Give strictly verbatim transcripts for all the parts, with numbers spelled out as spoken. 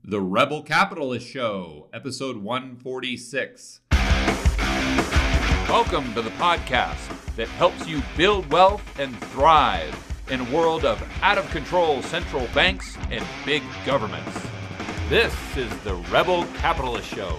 The Rebel Capitalist Show, episode one forty-six. Welcome to the podcast that helps you build wealth and thrive in a world of out-of-control central banks and big governments. This is the Rebel Capitalist Show.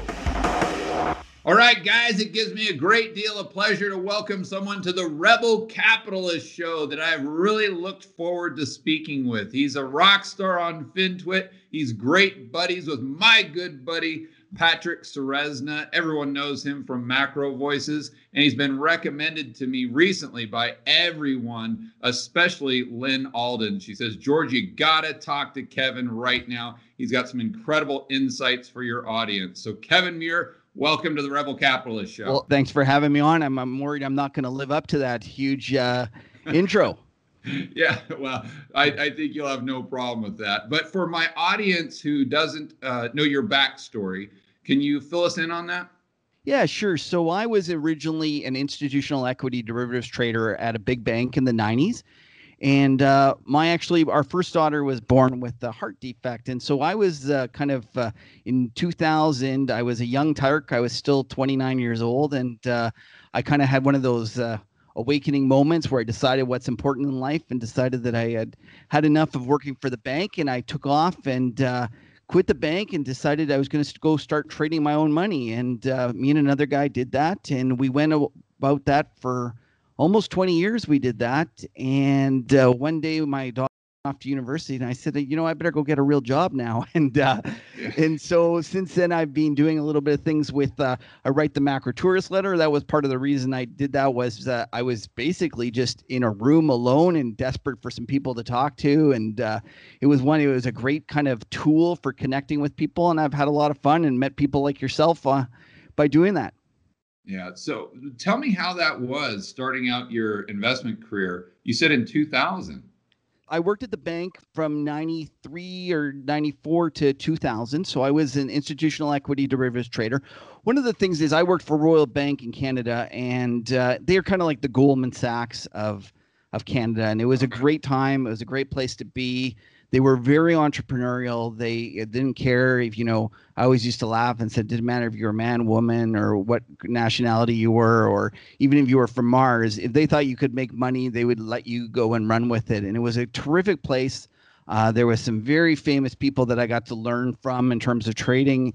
All right, guys, it gives me a great deal of pleasure to welcome someone to the Rebel Capitalist Show that I've really looked forward to speaking with. He's a rock star on FinTwit. He's great buddies with my good buddy, Patrick Ceresna. Everyone knows him from Macro Voices, and he's been recommended to me recently by everyone, especially Lynn Alden. She says, George, you gotta talk to Kevin right now. He's got some incredible insights for your audience. So Kevin Muir, welcome to the Rebel Capitalist Show. Well, thanks for having me on. I'm, I'm worried I'm not going to live up to that huge uh, intro. Yeah, well, I, I think you'll have no problem with that. But for my audience who doesn't uh, know your backstory, can you fill us in on that? Yeah, sure. So I was originally an institutional equity derivatives trader at a big bank in the nineties. And uh, my actually, our first daughter was born with a heart defect. And so I was uh, kind of uh, in two thousand, I was a young Turk. I was still twenty-nine years old. And uh, I kind of had one of those uh, awakening moments where I decided what's important in life and decided that I had had enough of working for the bank. And I took off and uh, quit the bank and decided I was going to go start trading my own money. And uh, me and another guy did that. And we went about that for almost twenty years. We did that. And uh, one day my daughter went off to university and I said, you know, I better go get a real job now. And uh, yeah. and so since then I've been doing a little bit of things with, uh, I write the Macro Tourist letter. That was part of the reason I did that was uh, I was basically just in a room alone and desperate for some people to talk to. And uh, it was one, it was a great kind of tool for connecting with people. And I've had a lot of fun and met people like yourself uh, by doing that. Yeah. So tell me how that was starting out your investment career. You said in two thousand. I worked at the bank from ninety-three or ninety-four to two thousand. So I was an institutional equity derivatives trader. One of the things is I worked for Royal Bank in Canada, and uh, they're kind of like the Goldman Sachs of, of Canada. And it was a great time. It was a great place to be. They were very entrepreneurial. They didn't care if, you know, I always used to laugh and said, it didn't matter if you were a man, woman, or what nationality you were, or even if you were from Mars. If they thought you could make money, they would let you go and run with it. And it was a terrific place. Uh, there was some very famous people that I got to learn from in terms of trading.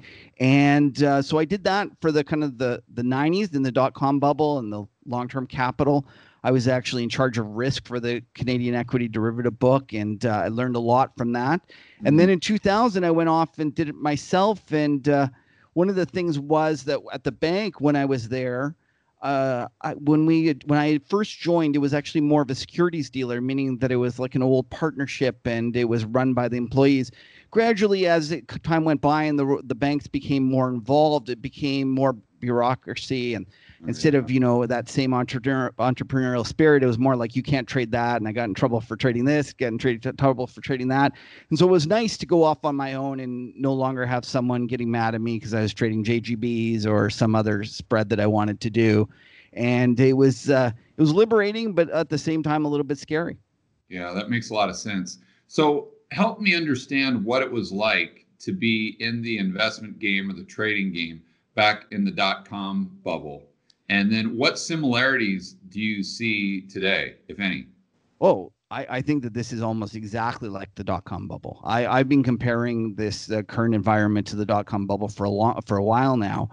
And uh, so I did that for the kind of the, the nineties and the dot-com bubble and the long-term capital. I was actually in charge of risk for the Canadian equity derivative book, and uh, I learned a lot from that. Mm-hmm. And then in two thousand, I went off and did it myself. And uh, one of the things was that at the bank when I was there, uh, I, when we had, when I first joined, it was actually more of a securities dealer, meaning that it was like an old partnership and it was run by the employees. Gradually, as it, time went by and the the banks became more involved, it became more bureaucracy, and instead of, you know, that same entrepreneur, entrepreneurial spirit, it was more like you can't trade that. And I got in trouble for trading this, get in tra- trouble for trading that. And so it was nice to go off on my own and no longer have someone getting mad at me because I was trading J G Bs or some other spread that I wanted to do. And it was uh, it was liberating, but at the same time, a little bit scary. Yeah, that makes a lot of sense. So help me understand what it was like to be in the investment game or the trading game back in the dot-com bubble. And then what similarities do you see today, if any? Oh, I, I think that this is almost exactly like the dot-com bubble. I, I've been comparing this uh, current environment to the dot-com bubble for a long, for a while now.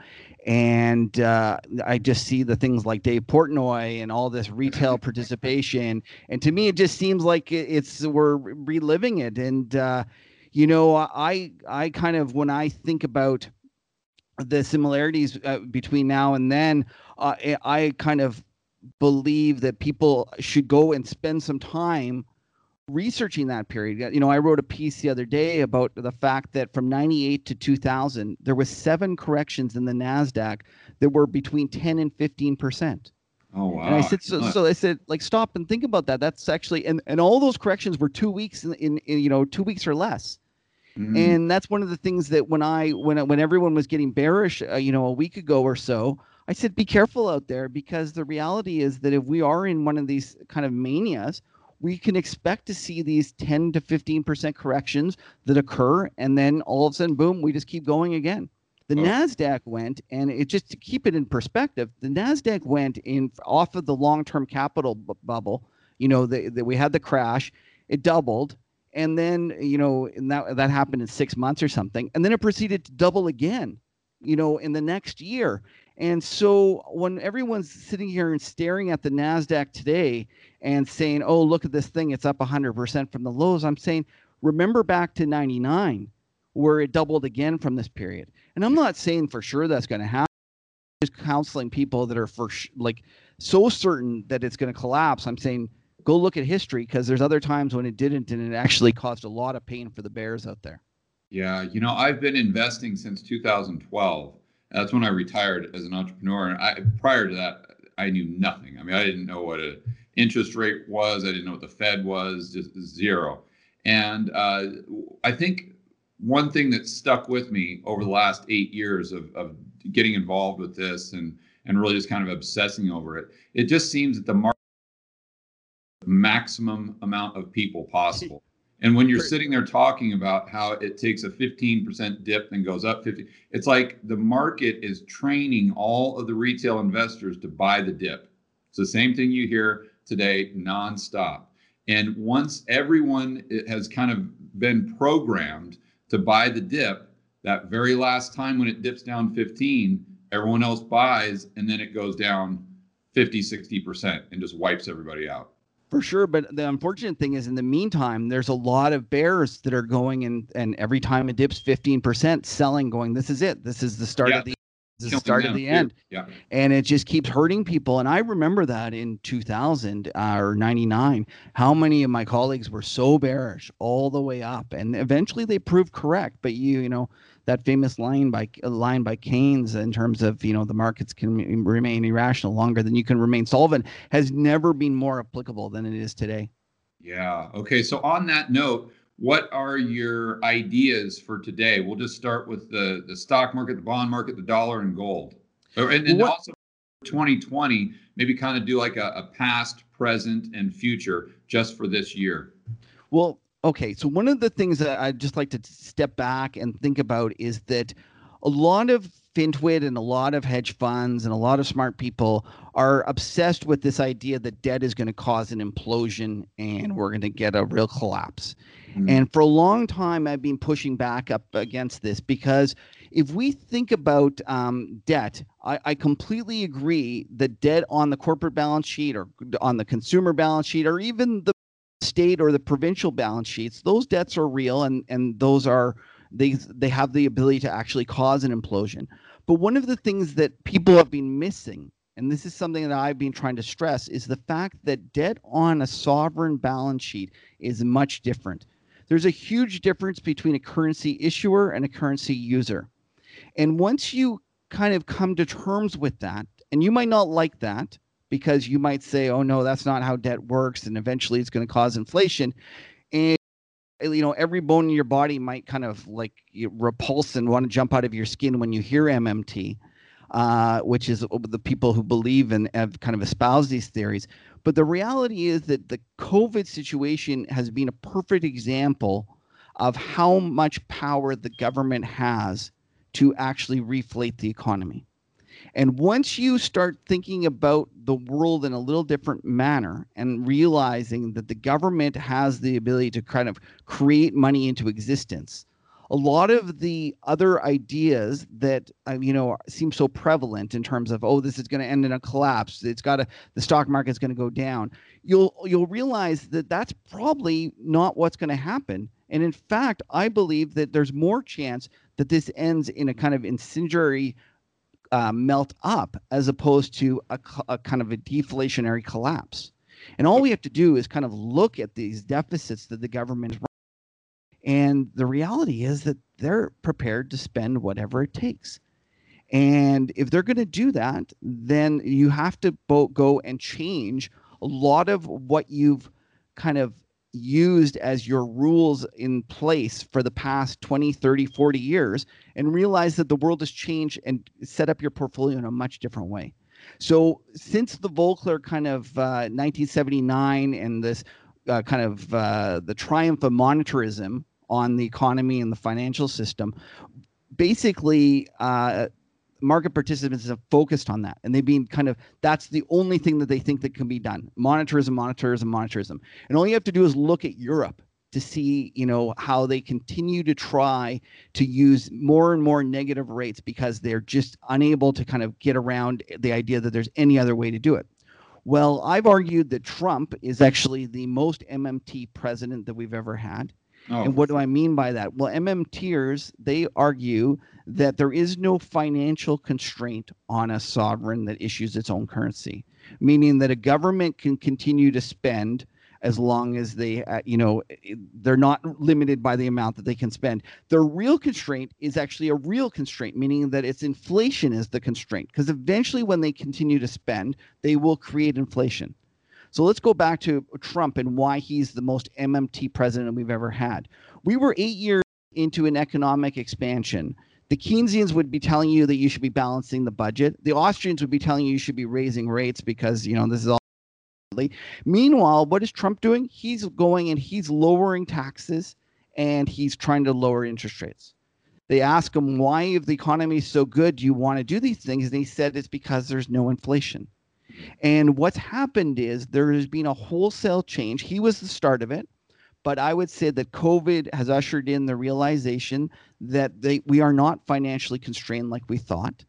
And uh, I just see the things like Dave Portnoy and all this retail participation. And to me, it just seems like it's we're reliving it. And, uh, you know, I I kind of, when I think about the similarities uh, between now and then, uh, I kind of believe that people should go and spend some time researching that period. You know, I wrote a piece the other day about the fact that from ninety-eight to two thousand, there was seven corrections in the NASDAQ that were between ten and fifteen percent. Oh, wow. And I said, so, so I said, like, stop and think about that. That's actually, and, and all those corrections were two weeks in, in, in you know, two weeks or less. Mm-hmm. And that's one of the things that when I, when, when everyone was getting bearish, uh, you know, a week ago or so, I said, be careful out there, because the reality is that if we are in one of these kind of manias, we can expect to see these ten to fifteen percent corrections that occur. And then all of a sudden, boom, we just keep going again. The Oh. NASDAQ went, and it just to keep it in perspective, the NASDAQ went in off of the long-term capital bu- bubble. You know, that the, we had the crash, it doubled. And then, you know, and that, that happened in six months or something. And then it proceeded to double again, you know, in the next year. And so when everyone's sitting here and staring at the NASDAQ today and saying, oh, look at this thing, it's up one hundred percent from the lows, I'm saying, remember back to ninety-nine, where it doubled again from this period. And I'm not saying for sure that's going to happen. I'm just counseling people that are for sh- like so certain that it's going to collapse. I'm saying, go look at history, because there's other times when it didn't, and it actually caused a lot of pain for the bears out there. Yeah, you know, I've been investing since two thousand twelve. That's when I retired as an entrepreneur. And I, prior to that, I knew nothing. I mean, I didn't know what an interest rate was. I didn't know what the Fed was, just zero. And uh, I think one thing that stuck with me over the last eight years of, of getting involved with this and, and really just kind of obsessing over it, it just seems that the market maximum amount of people possible. And when you're sitting there talking about how it takes a fifteen percent dip and goes up fifty, it's like the market is training all of the retail investors to buy the dip. It's the same thing you hear today nonstop. And once everyone has kind of been programmed to buy the dip, that very last time when it dips down fifteen, everyone else buys, and then it goes down fifty, sixty percent and just wipes everybody out. For sure. But the unfortunate thing is, in the meantime, there's a lot of bears that are going and and every time it dips fifteen percent, selling, going, this is it. This is the start Yeah. of the this is the start of the end. Yeah. And it just keeps hurting people. And I remember that in two thousand uh, or ninety-nine, how many of my colleagues were so bearish all the way up. And eventually they proved correct. But you, you know, that famous line by line by Keynes in terms of, you know, the markets can remain irrational longer than you can remain solvent has never been more applicable than it is today. Yeah. Okay. So on that note, what are your ideas for today? We'll just start with the, the stock market, the bond market, the dollar, and gold. Oh, and then What- also twenty twenty, maybe kind of do like a, a past, present, and future just for this year. Well, okay. So one of the things that I'd just like to step back and think about is that a lot of FinTwit and a lot of hedge funds and a lot of smart people are obsessed with this idea that debt is going to cause an implosion and we're going to get a real collapse. Mhm. And for a long time, I've been pushing back up against this, because if we think about um, debt, I, I completely agree that debt on the corporate balance sheet or on the consumer balance sheet or even the state or the provincial balance sheets, those debts are real, and and those are they they have the ability to actually cause an implosion. But one of the things that people have been missing, and this is something that I've been trying to stress, is the fact that debt on a sovereign balance sheet is much different. There's a huge difference between a currency issuer and a currency user. And once you kind of come to terms with that, and you might not like that, because you might say, oh no, that's not how debt works, and eventually it's going to cause inflation. And you know, every bone in your body might kind of like repulse and want to jump out of your skin when you hear M M T, uh, which is the people who believe and have kind of espoused these theories. But the reality is that the COVID situation has been a perfect example of how much power the government has to actually reflate the economy. And once you start thinking about the world in a little different manner and realizing that the government has the ability to kind of create money into existence, a lot of the other ideas that uh, you know seem so prevalent in terms of, oh, this is going to end in a collapse, it's got to, the stock market's going to go down, you'll you'll realize that that's probably not what's going to happen. And in fact, I believe that there's more chance that this ends in a kind of incendiary Uh, melt up, as opposed to a, a kind of a deflationary collapse. And all we have to do is kind of look at these deficits that the government is running. And the reality is that they're prepared to spend whatever it takes. And if they're going to do that, then you have to bo- go and change a lot of what you've kind of used as your rules in place for the past twenty, thirty, forty years, and realize that the world has changed and set up your portfolio in a much different way. So since the Volcker kind of uh, nineteen seventy-nine and this uh, kind of uh, the triumph of monetarism on the economy and the financial system, basically uh, market participants have focused on that, and they've been kind of, that's the only thing that they think that can be done. Monetarism, monetarism, monetarism. And all you have to do is look at Europe to see, you know, how they continue to try to use more and more negative rates because they're just unable to kind of get around the idea that there's any other way to do it. Well, I've argued that Trump is actually the most M M T president that we've ever had. Oh, and what do I mean by that? Well, MMTers, they argue that there is no financial constraint on a sovereign that issues its own currency, meaning that a government can continue to spend as long as they, uh, you know, they're not limited by the amount that they can spend. The real constraint is actually a real constraint, meaning that it's inflation is the constraint, because eventually when they continue to spend, they will create inflation. So let's go back to Trump and why he's the most M M T president we've ever had. We were eight years into an economic expansion. The Keynesians would be telling you that you should be balancing the budget. The Austrians would be telling you you should be raising rates because, you know, this is all. Meanwhile, what is Trump doing? He's going and he's lowering taxes and he's trying to lower interest rates. They ask him, why, if the economy is so good, do you want to do these things? And he said it's because there's no inflation. And what's happened is there has been a wholesale change. He was the start of it. But I would say that COVID has ushered in the realization that they, we are not financially constrained like we thought.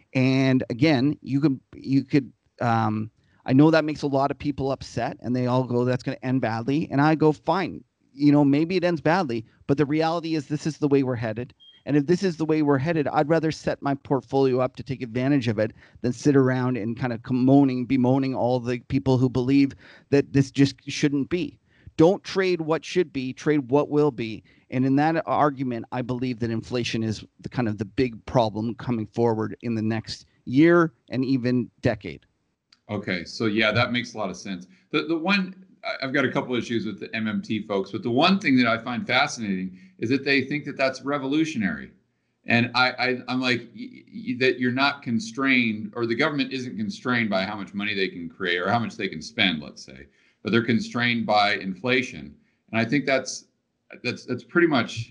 And again, you can, you could, um, I know that makes a lot of people upset and they all go, that's going to end badly. And I go, fine, you know, maybe it ends badly, but the reality is this is the way we're headed. And if this is the way we're headed, I'd rather set my portfolio up to take advantage of it than sit around and kind of moaning, bemoaning all the people who believe that this just shouldn't be. Don't trade what should be, trade what will be. And in that argument, I believe that inflation is the kind of the big problem coming forward in the next year and even decade. Okay, so yeah, that makes a lot of sense. The the one, I've got a couple issues with the M M T folks, but the one thing that I find fascinating is that they think that that's revolutionary. And I, I I'm like, y- y- that you're not constrained, or the government isn't constrained by how much money they can create or how much they can spend, let's say, but they're constrained by inflation. And I think that's that's that's pretty much.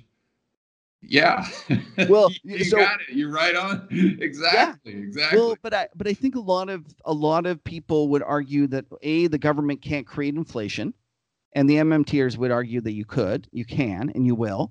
Yeah. Well, you so, got it. You're right on. Exactly. Yeah. Exactly. Well, but I but I think a lot of a lot of people would argue that A, the government can't create inflation, and the MMTers would argue that you could, you can, and you will.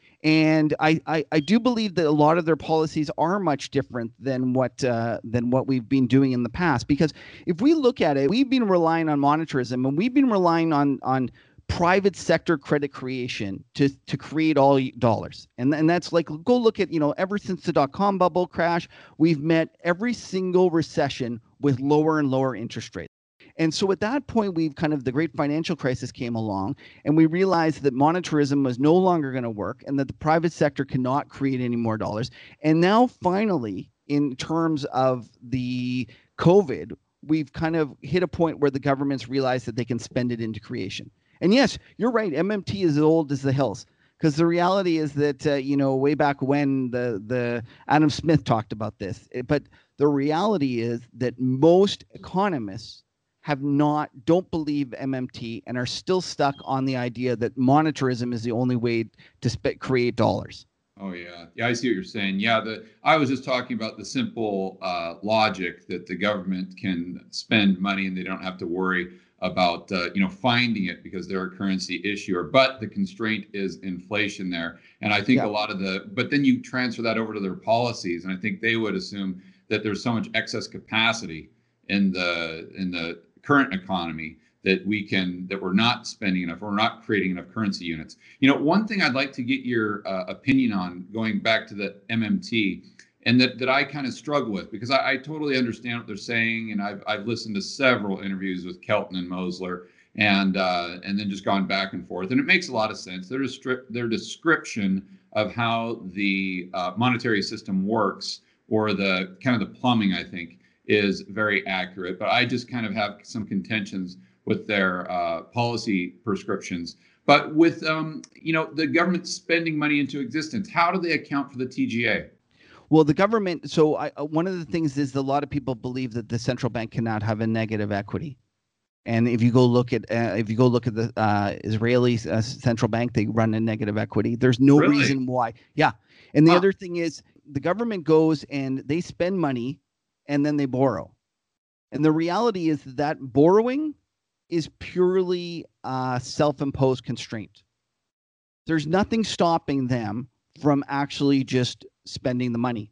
And I, I, I do believe that a lot of their policies are much different than what uh, than what we've been doing in the past. Because if we look at it, we've been relying on monetarism, and we've been relying on on private sector credit creation to to create all dollars. And and that's like, go look at, you know, ever since the dot-com bubble crash, we've met every single recession with lower and lower interest rates. And so at that point, we've kind of, the great financial crisis came along, and we realized that monetarism was no longer going to work and that the private sector cannot create any more dollars. And now finally, in terms of the COVID, we've kind of hit a point where the governments realize that they can spend it into creation. And yes, you're right. M M T is as old as the hills, because the reality is that, uh, you know, way back when the, the Adam Smith talked about this. But the reality is that most economists have not, don't believe M M T and are still stuck on the idea that monetarism is the only way to sp- create dollars. Oh, yeah. Yeah, I see what you're saying. Yeah, the I was just talking about the simple uh, logic that the government can spend money and they don't have to worry about, uh, you know, finding it because they're a currency issuer. But the constraint is inflation there. And I think yeah. a lot of the, but then you transfer that over to their policies. And I think they would assume that there's so much excess capacity in the in the current economy that we can, that we're not spending enough, or we're not creating enough currency units. You know, one thing I'd like to get your uh, opinion on, going back to the M M T, and that, that I kind of struggle with, because I, I totally understand what they're saying, and I've I've listened to several interviews with Kelton and Mosler, and uh, and then just gone back and forth, and it makes a lot of sense. Their destri- their description of how the uh, monetary system works, or the kind of the plumbing, I think, is very accurate. But I just kind of have some contentions with their uh, policy prescriptions. But with, um, you know, the government spending money into existence, how do they account for the T G A? Well, the government, so I, one of the things is a lot of people believe that the central bank cannot have a negative equity. And if you go look at uh, if you go look at the uh, Israeli uh, central bank, they run a negative equity. There's no Really? reason why. Yeah. And the Huh. other thing is the government goes and they spend money and then they borrow. And the reality is that borrowing is purely uh, self-imposed constraint. There's nothing stopping them from actually just spending the money.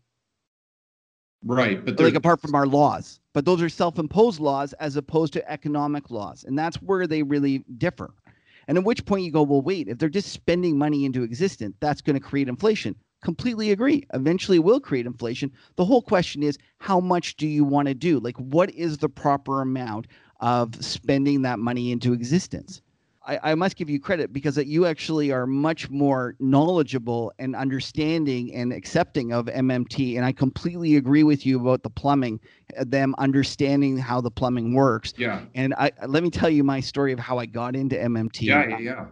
Right. But Like there's apart from our laws, but those are self-imposed laws as opposed to economic laws. And that's where they really differ. And at which point you go, well, wait, if they're just spending money into existence, that's going to create inflation. Completely agree. Eventually it will create inflation. The whole question is, how much do you want to do? Like, what is the proper amount of spending that money into existence? I, I must give you credit because you actually are much more knowledgeable and understanding and accepting of M M T. And I completely agree with you about the plumbing, them understanding how the plumbing works. yeah. And I let me tell you my story of how I got into M M T. Yeah, yeah, yeah.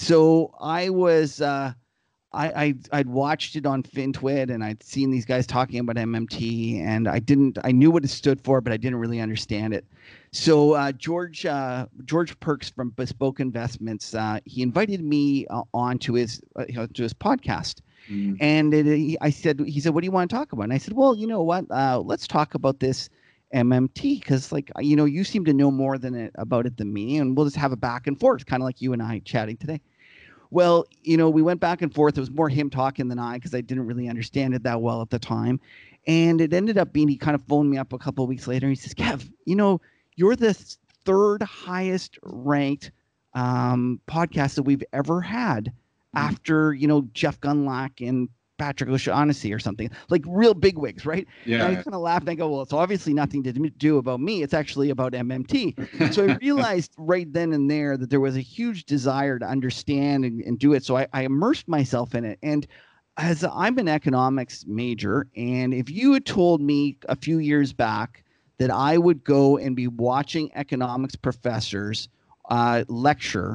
So I was uh, I, I I'd watched it on FinTwit and I'd seen these guys talking about M M T and I didn't I knew what it stood for, but I didn't really understand it. So uh, George uh, George Perks from Bespoke Investments, uh, he invited me uh, on to his uh, you know, to his podcast. Mm. And it, he, I said, he said, what do you want to talk about? And I said, well, you know what? Uh, let's talk about this M M T because, like, you know, you seem to know more than it, about it than me, and we'll just have a back and forth, kind of like you and I chatting today. Well, you know, we went back and forth. It was more him talking than I because I didn't really understand it that well at the time. And it ended up being he kind of phoned me up a couple of weeks later. And he says, Kev, you know, you're the third highest ranked um, podcast that we've ever had after, you know, Jeff Gundlach and Patrick O'Shaughnessy or something, like real bigwigs, right? Yeah. And I kind of laughed and I go, well, it's obviously nothing to do about me. It's actually about M M T. So I realized right then and there that there was a huge desire to understand and, and do it. So I, I immersed myself in it. And as I'm an economics major, and if you had told me a few years back that I would go and be watching economics professors uh, lecture,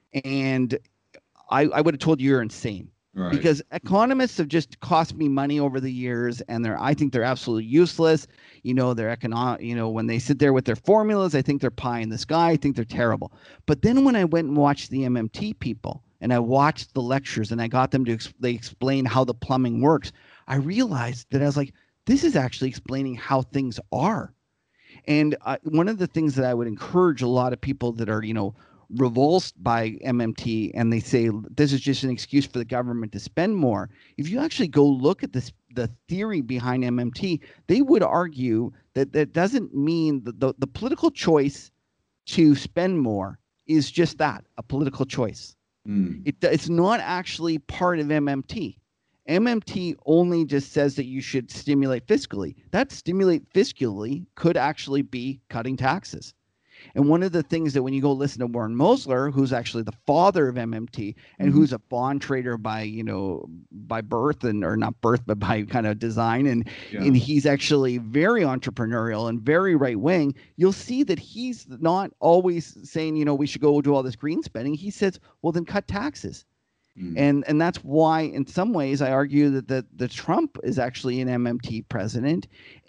and I, I would have told you you're insane. Right. Because economists have just cost me money over the years, and they're I think they're absolutely useless. You know, they're economic. You know, when they sit there with their formulas, I think they're pie in the sky. I think they're terrible. But then when I went and watched the M M T people, and I watched the lectures, and I got them to ex- they explain how the plumbing works, I realized that I was like, this is actually explaining how things are. And uh, one of the things that I would encourage a lot of people that are, you know, revulsed by M M T and they say this is just an excuse for the government to spend more. If you actually go look at this, the theory behind M M T, they would argue that that doesn't mean that the, the political choice to spend more is just that, a political choice. Mm. It, it's not actually part of M M T. M M T only just says that you should stimulate fiscally. That stimulate fiscally could actually be cutting taxes. And one of the things that when you go listen to Warren Mosler, who's actually the father of M M T and Mm-hmm. who's a bond trader by, you know, by birth and or not birth, but by kind of design. And, Yeah. and he's actually very entrepreneurial and very right wing. You'll see that he's not always saying, you know, we should go do all this green spending. He says, well, then cut taxes. Mm. And and that's why, in some ways, I argue that the, the Trump is actually an M M T president,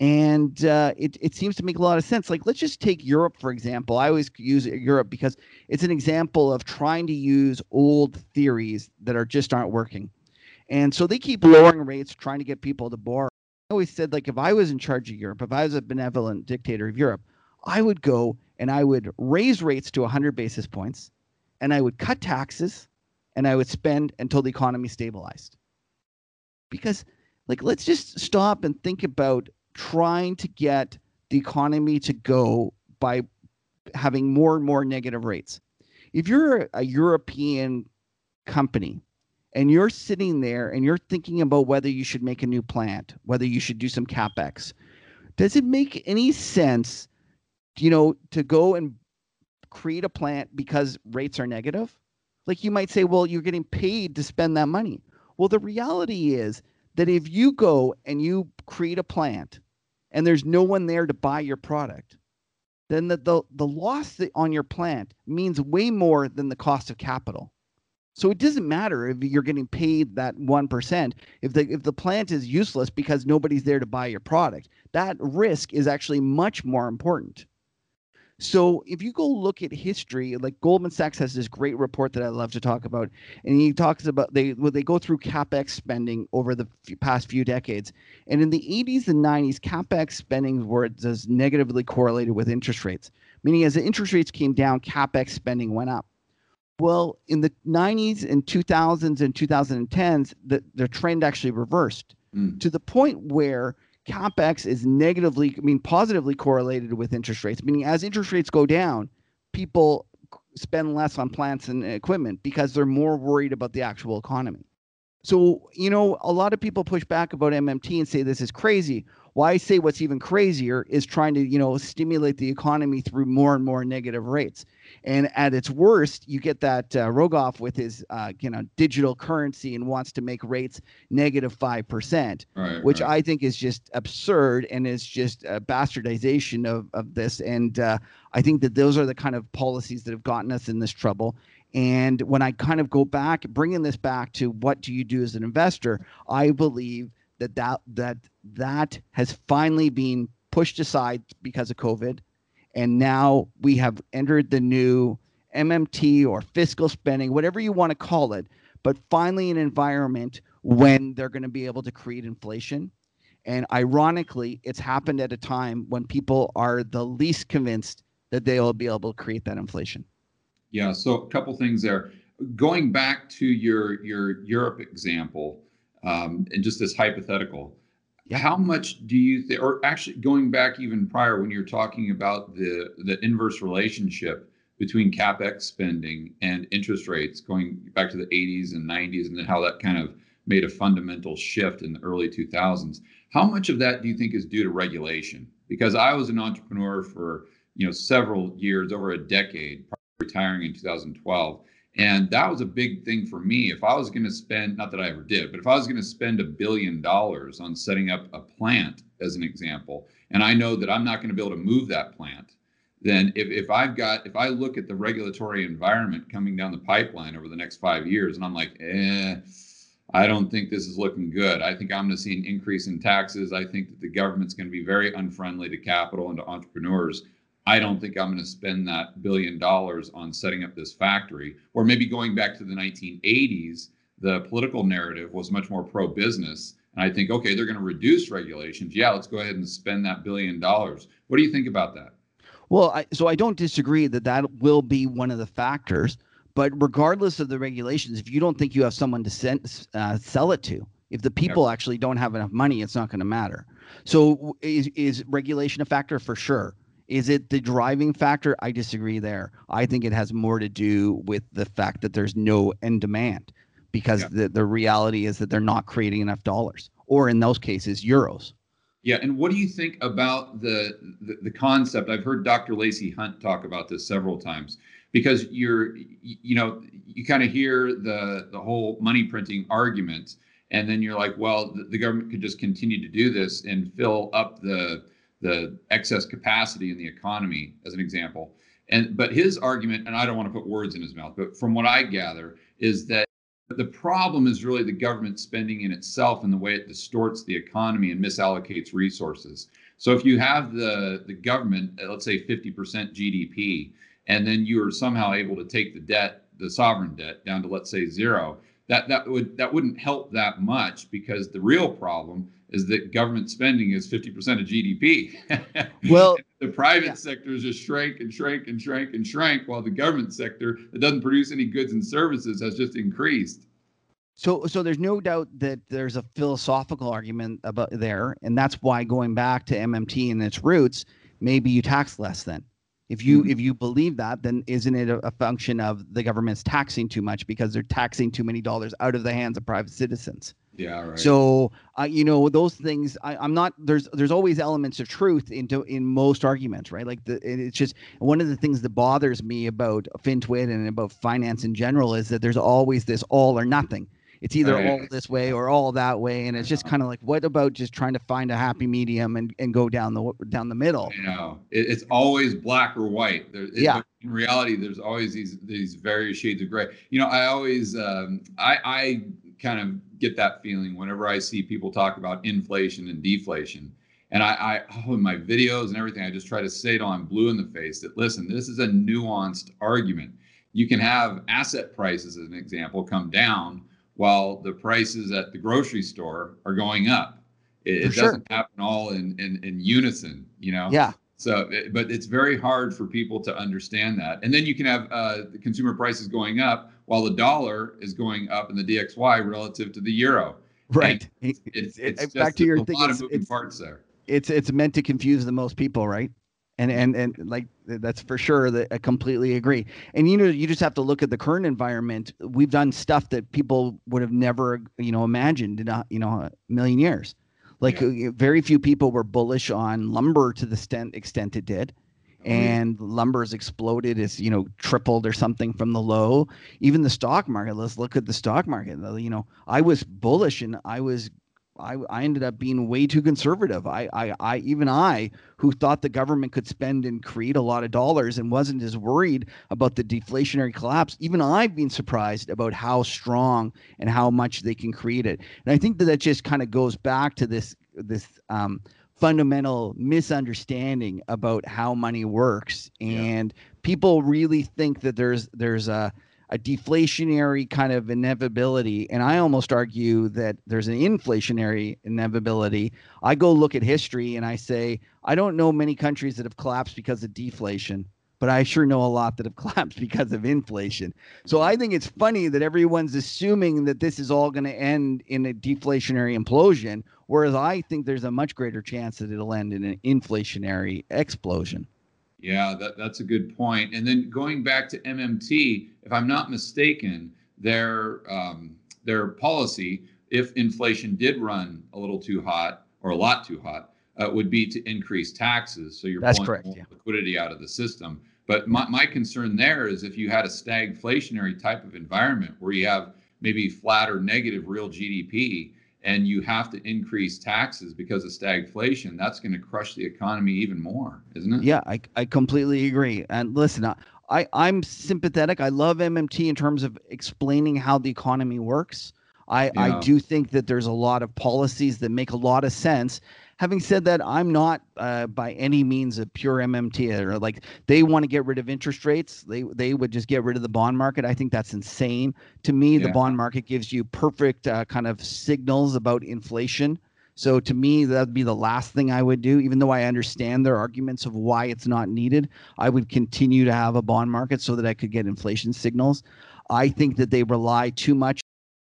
and uh, it it seems to make a lot of sense. Like, let's just take Europe for example. I always use Europe because it's an example of trying to use old theories that are just aren't working, and so they keep lowering rates, trying to get people to borrow. I always said, like, if I was in charge of Europe, if I was a benevolent dictator of Europe, I would go and I would raise rates to one hundred basis points, and I would cut taxes. And I would spend until the economy stabilized. Because, like, let's just stop and think about trying to get the economy to go by having more and more negative rates. If you're a European company and you're sitting there and you're thinking about whether you should make a new plant, whether you should do some CapEx, does it make any sense, you know, to go and create a plant because rates are negative? Like, you might say, well, you're getting paid to spend that money. Well, the reality is that if you go and you create a plant and there's no one there to buy your product, then the, the, the loss on your plant means way more than the cost of capital. So it doesn't matter if you're getting paid that one percent. If the, if the plant is useless because nobody's there to buy your product, that risk is actually much more important. So if you go look at history, like Goldman Sachs has this great report that I love to talk about, and he talks about they well, they go through capex spending over the f- past few decades, and in the eighties and nineties, capex spending was negatively correlated with interest rates, meaning as the interest rates came down, capex spending went up. Well, in the nineties and two thousands and twenty tens, the, the trend actually reversed mm. to the point where capex is negatively, I mean, positively correlated with interest rates, meaning as interest rates go down, people spend less on plants and equipment because they're more worried about the actual economy. So, you know, a lot of people push back about M M T and say this is crazy. Why I say what's even crazier is trying to, you know, stimulate the economy through more and more negative rates. And at its worst, you get that uh, Rogoff with his, uh, you know, digital currency and wants to make rates negative five percent, right, which right. I think is just absurd and is just a bastardization of, of this. And uh, I think that those are the kind of policies that have gotten us in this trouble. And when I kind of go back, bringing this back to what do you do as an investor, I believe that that that that has finally been pushed aside because of COVID, and now we have entered the new M M T or fiscal spending, whatever you want to call it, but finally an environment when they're going to be able to create inflation. And ironically, it's happened at a time when people are the least convinced that they will be able to create that inflation. Yeah, so a couple things there. Going back to your your Europe example, um, and just this hypothetical, yeah. How much do you think, or actually going back even prior when you're talking about the the inverse relationship between capex spending and interest rates, going back to the eighties and nineties, and then how that kind of made a fundamental shift in the early two thousands. How much of that do you think is due to regulation? Because I was an entrepreneur for you know several years, over a decade, retiring in two thousand twelve. And that was a big thing for me. If I was going to spend, not that I ever did, but if I was going to spend a billion dollars on setting up a plant, as an example, and I know that I'm not going to be able to move that plant, then if, if I've got, if I look at the regulatory environment coming down the pipeline over the next five years, and I'm like, eh, I don't think this is looking good. I think I'm going to see an increase in taxes. I think that the government's going to be very unfriendly to capital and to entrepreneurs. I don't think I'm going to spend that billion dollars on setting up this factory. Or maybe going back to the nineteen eighties, the political narrative was much more pro-business. And I think, okay, they're going to reduce regulations. Yeah, let's go ahead and spend that billion dollars. What do you think about that? Well, I, so I don't disagree that that will be one of the factors. But regardless of the regulations, if you don't think you have someone to send, uh, sell it to, if the people yep. actually don't have enough money, it's not going to matter. So is, is regulation a factor? For sure. Is it the driving factor? I disagree there. I think it has more to do with the fact that there's no end demand, because yeah. the, the reality is that they're not creating enough dollars, or in those cases, euros. Yeah, and what do you think about the, the, the concept? I've heard Doctor Lacey Hunt talk about this several times, because you're, you know, you kind of hear the, the whole money printing argument, and then you're like, well, the, the government could just continue to do this and fill up the the excess capacity in the economy, as an example. And but his argument, and I don't want to put words in his mouth, but from what I gather, is that the problem is really the government spending in itself and the way it distorts the economy and misallocates resources. So if you have the, the government at, let's say, fifty percent G D P, and then you are somehow able to take the debt, the sovereign debt, down to, let's say, zero, that, that, would, that wouldn't help that much, because the real problem is that government spending is fifty percent of G D P. Well, the private yeah. sector just shrank and shrank and shrank and shrank, while the government sector that doesn't produce any goods and services has just increased. So, so there's no doubt that there's a philosophical argument about there, and that's why going back to M M T and its roots, maybe you tax less then. If you mm-hmm. if you believe that, then isn't it a, a function of the government's taxing too much because they're taxing too many dollars out of the hands of private citizens? Yeah, right. So, uh, you know, those things, I, I'm not, there's, there's always elements of truth into, in most arguments, right? Like the, it's just one of the things that bothers me about FinTwit and about finance in general is that there's always this all or nothing. It's either right. all this way or all that way. And it's just kind of like, what about just trying to find a happy medium and, and go down the, down the middle? You know, it, it's always black or white. There, it, yeah. In reality, there's always these, these various shades of gray. You know, I always, um, I, I, kind of get that feeling whenever I see people talk about inflation and deflation. And I, I oh, in my videos and everything, I just try to say till I'm blue in the face that, listen, this is a nuanced argument. You can have asset prices, as an example, come down while the prices at the grocery store are going up. It, it sure. doesn't happen all in, in, in unison, you know? Yeah. So, it, but it's very hard for people to understand that. And then you can have uh, the consumer prices going up while the dollar is going up in the D X Y relative to the euro. Right. And it's, it's it, just back to your a thing, lot it's, of moving it's, parts there. It's it's meant to confuse the most people, right? And and and like that's for sure. That I completely agree. And you know, you just have to look at the current environment. We've done stuff that people would have never, you know, imagined in a, you know a million years. Like yeah. very few people were bullish on lumber to the extent extent it did. And oh, yeah. lumber's exploded. It's, you know, tripled or something from the low. Even the stock market. Let's look at the stock market. You know, I was bullish and I was I, I ended up being way too conservative. I, I, I, even I, who thought the government could spend and create a lot of dollars and wasn't as worried about the deflationary collapse, even I've been surprised about how strong and how much they can create it. And I think that that just kind of goes back to this, this um, fundamental misunderstanding about how money works. And yeah. people really think that there's, there's a, a deflationary kind of inevitability. And I almost argue that there's an inflationary inevitability. I go look at history and I say, I don't know many countries that have collapsed because of deflation, but I sure know a lot that have collapsed because of inflation. So I think it's funny that everyone's assuming that this is all going to end in a deflationary implosion, whereas I think there's a much greater chance that it'll end in an inflationary explosion. Yeah, that, that's a good point. And then going back to M M T, if I'm not mistaken, their um, their policy, if inflation did run a little too hot or a lot too hot, uh, would be to increase taxes. So you're that's pulling correct, more yeah. liquidity out of the system. But my, my concern there is if you had a stagflationary type of environment where you have maybe flat or negative real G D P, and you have to increase taxes because of stagflation, that's going to crush the economy even more, isn't it? Yeah, I, I completely agree. And listen, I, I'm sympathetic. I love M M T in terms of explaining how the economy works. I, yeah. I do think that there's a lot of policies that make a lot of sense. Having said that, I'm not uh, by any means a pure M M T or like they want to get rid of interest rates. They they would just get rid of the bond market. I think that's insane. To me, yeah. the bond market gives you perfect uh, kind of signals about inflation. So to me, that'd be the last thing I would do, even though I understand their arguments of why it's not needed. I would continue to have a bond market so that I could get inflation signals. I think that they rely too much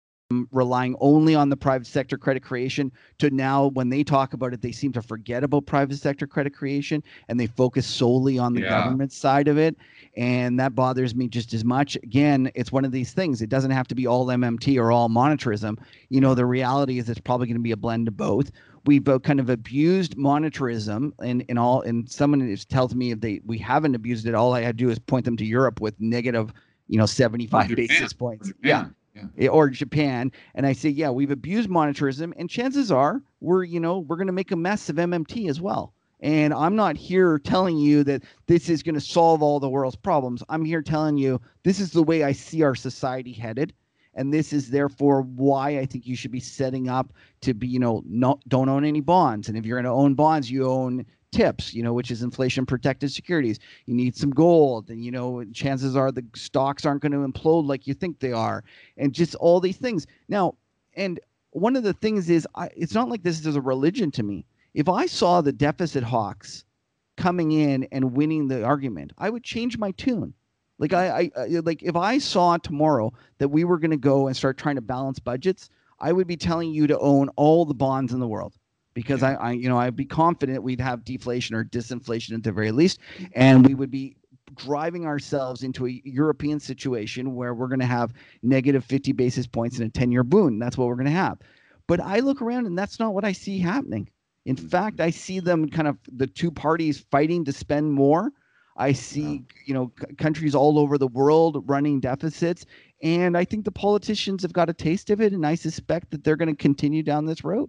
relying only on the private sector credit creation to now when they talk about it, they seem to forget about private sector credit creation and they focus solely on the yeah. government side of it. And that bothers me just as much. Again, it's one of these things. It doesn't have to be all M M T or all monetarism. You know, the reality is it's probably going to be a blend of both. We've uh, kind of abused monetarism and, and all, and someone is, tells me if they, we haven't abused it, all I had to do is point them to Europe with negative, you know, seventy-five basis points. Yeah. Yeah. Or Japan. And I say, yeah, we've abused monetarism and chances are we're, you know, we're going to make a mess of M M T as well. And I'm not here telling you that this is going to solve all the world's problems. I'm here telling you this is the way I see our society headed. And this is therefore why I think you should be setting up to be, you know, not, don't own any bonds. And if you're going to own bonds, you own tips, you know, which is inflation protected securities. You need some gold and, you know, chances are the stocks aren't going to implode like you think they are and just all these things. Now, and one of the things is I, it's not like this is a religion to me. If I saw the deficit hawks coming in and winning the argument, I would change my tune. Like I, I like if I saw tomorrow that we were going to go and start trying to balance budgets, I would be telling you to own all the bonds in the world. Because yeah. I, I, you know, I'd be confident we'd have deflation or disinflation at the very least, and we would be driving ourselves into a European situation where we're going to have negative fifty basis points in a ten-year boon. That's what we're going to have. But I look around, and that's not what I see happening. In mm-hmm. fact, I see them kind of the two parties fighting to spend more. I see, yeah. you know, c- countries all over the world running deficits, and I think the politicians have got a taste of it, and I suspect that they're going to continue down this road.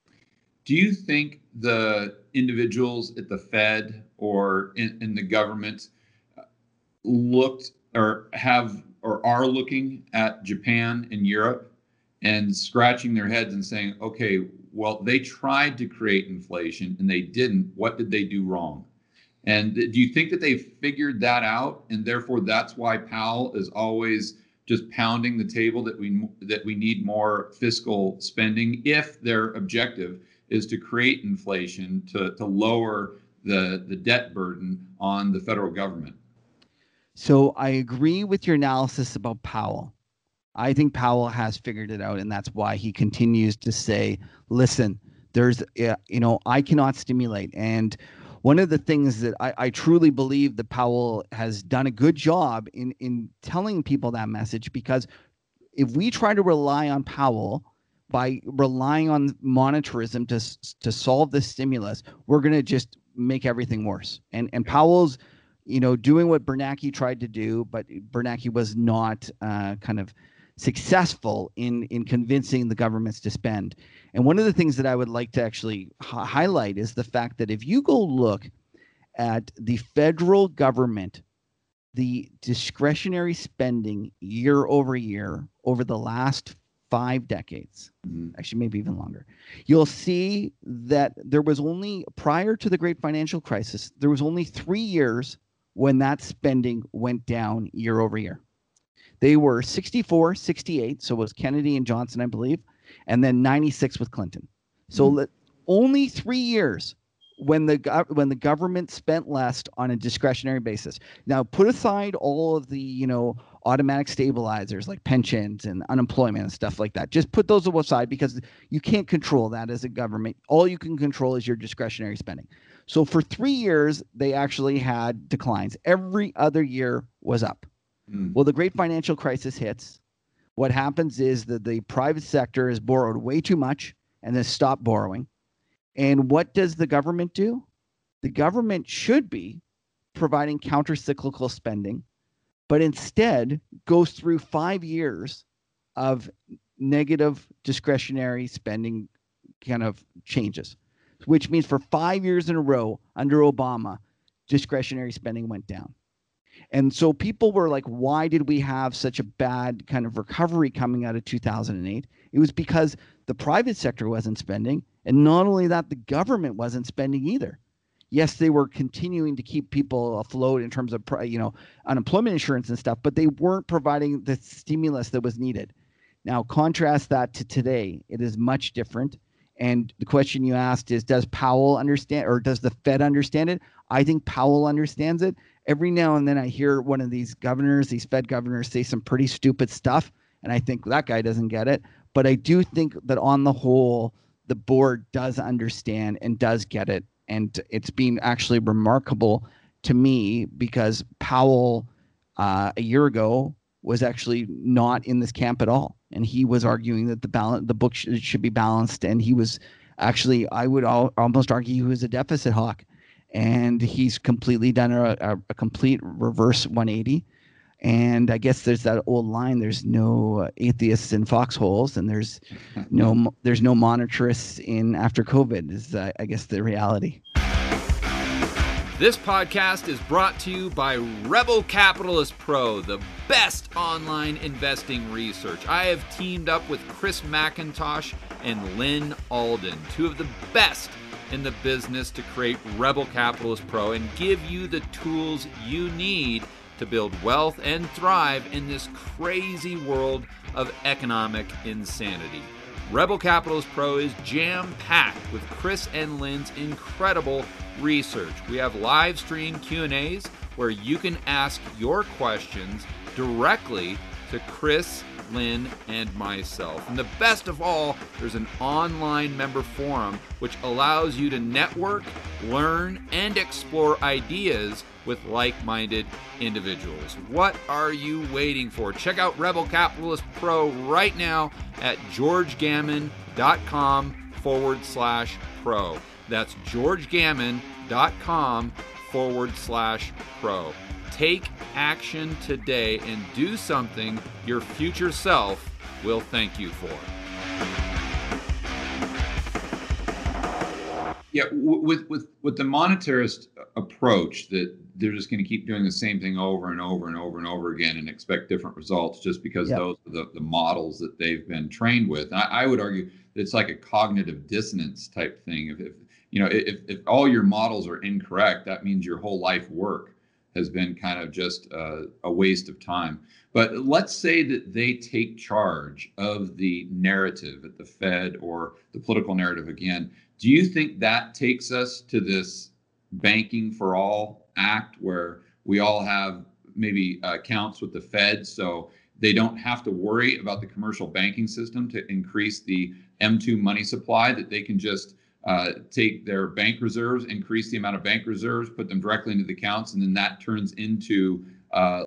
Do you think the individuals at the Fed or in, in the government looked or have or are looking at Japan and Europe and scratching their heads and saying, okay, well, they tried to create inflation and they didn't. What did they do wrong? And do you think that they figured that out, and therefore that's why Powell is always just pounding the table that we that we need more fiscal spending if their objective is to create inflation, to to lower the the debt burden on the federal government? So I agree with your analysis about Powell. I think Powell has figured it out, and that's why he continues to say, listen, there's, you know, I cannot stimulate. And one of the things that I, I truly believe that Powell has done a good job in, in telling people that message, because if we try to rely on Powell by relying on monetarism to, to solve the stimulus, we're going to just make everything worse. And, and Powell's, you know, doing what Bernanke tried to do, but Bernanke was not uh, kind of successful in in convincing the governments to spend. And one of the things that I would like to actually h- highlight is the fact that if you go look at the federal government, the discretionary spending year over year over the last five decades, mm-hmm. actually maybe even longer, you'll see that there was only, prior to the great financial crisis, there was only three years when that spending went down year over year. They were sixty-four, sixty-eight, so it was Kennedy and Johnson, I believe, and then ninety-six with Clinton. So mm-hmm. only three years when the when the government spent less on a discretionary basis. Now, put aside all of the, you know, automatic stabilizers like pensions and unemployment and stuff like that. Just put those aside, because you can't control that as a government. All you can control is your discretionary spending. So for three years, they actually had declines. Every other year was up. Mm. Well, the great financial crisis hits. What happens is that the private sector has borrowed way too much and then stopped borrowing. And what does the government do? The government should be providing counter-cyclical spending, but instead goes through five years of negative discretionary spending kind of changes, which means for five years in a row under Obama, discretionary spending went down. And so people were like, why did we have such a bad kind of recovery coming out of two thousand eight? It was because the private sector wasn't spending. And not only that, the government wasn't spending either. Yes, they were continuing to keep people afloat in terms of, you know, unemployment insurance and stuff, but they weren't providing the stimulus that was needed. Now, contrast that to today. It is much different. And the question you asked is, does Powell understand, or does the Fed understand it? I think Powell understands it. Every now and then I hear one of these governors, these Fed governors, say some pretty stupid stuff, and I think that guy doesn't get it. But I do think that on the whole, the board does understand and does get it. And it's been actually remarkable to me, because Powell uh, a year ago was actually not in this camp at all. And he was arguing that the balance, the book sh- should be balanced. And he was actually, I would al- almost argue he was a deficit hawk. And he's completely done a, a, a complete reverse one eighty. And I guess there's that old line, there's no atheists in foxholes, and there's no there's no monetarists in after COVID is, uh, I guess, the reality. This podcast is brought to you by Rebel Capitalist Pro, the best online investing research. I have teamed up with Chris McIntosh and Lynn Alden, two of the best in the business, to create Rebel Capitalist Pro and give you the tools you need to build wealth and thrive in this crazy world of economic insanity. Rebel Capitalist Pro is jam-packed with Chris and Lynn's incredible research. We have live stream Q and A's where you can ask your questions directly to Chris, Lynn, and myself. And the best of all, there's an online member forum which allows you to network, learn, and explore ideas with like-minded individuals. What are you waiting for? Check out Rebel Capitalist Pro right now at georgegammon.com forward slash pro. That's georgegammon.com forward slash pro. Take action today and do something your future self will thank you for. Yeah, with with with the monetarist approach that they're just going to keep doing the same thing over and over and over and over again and expect different results just because yep. those are the, the models that they've been trained with. And I, I would argue it's like a cognitive dissonance type thing. If, if you know, if, if all your models are incorrect, that means your whole life work has been kind of just uh, a waste of time. But let's say that they take charge of the narrative at the Fed, or the political narrative again. Do you think that takes us to this Banking for All Act, where we all have maybe uh, accounts with the Fed, so they don't have to worry about the commercial banking system to increase the M two money supply, that they can just uh, take their bank reserves, increase the amount of bank reserves, put them directly into the accounts, and then that turns into uh,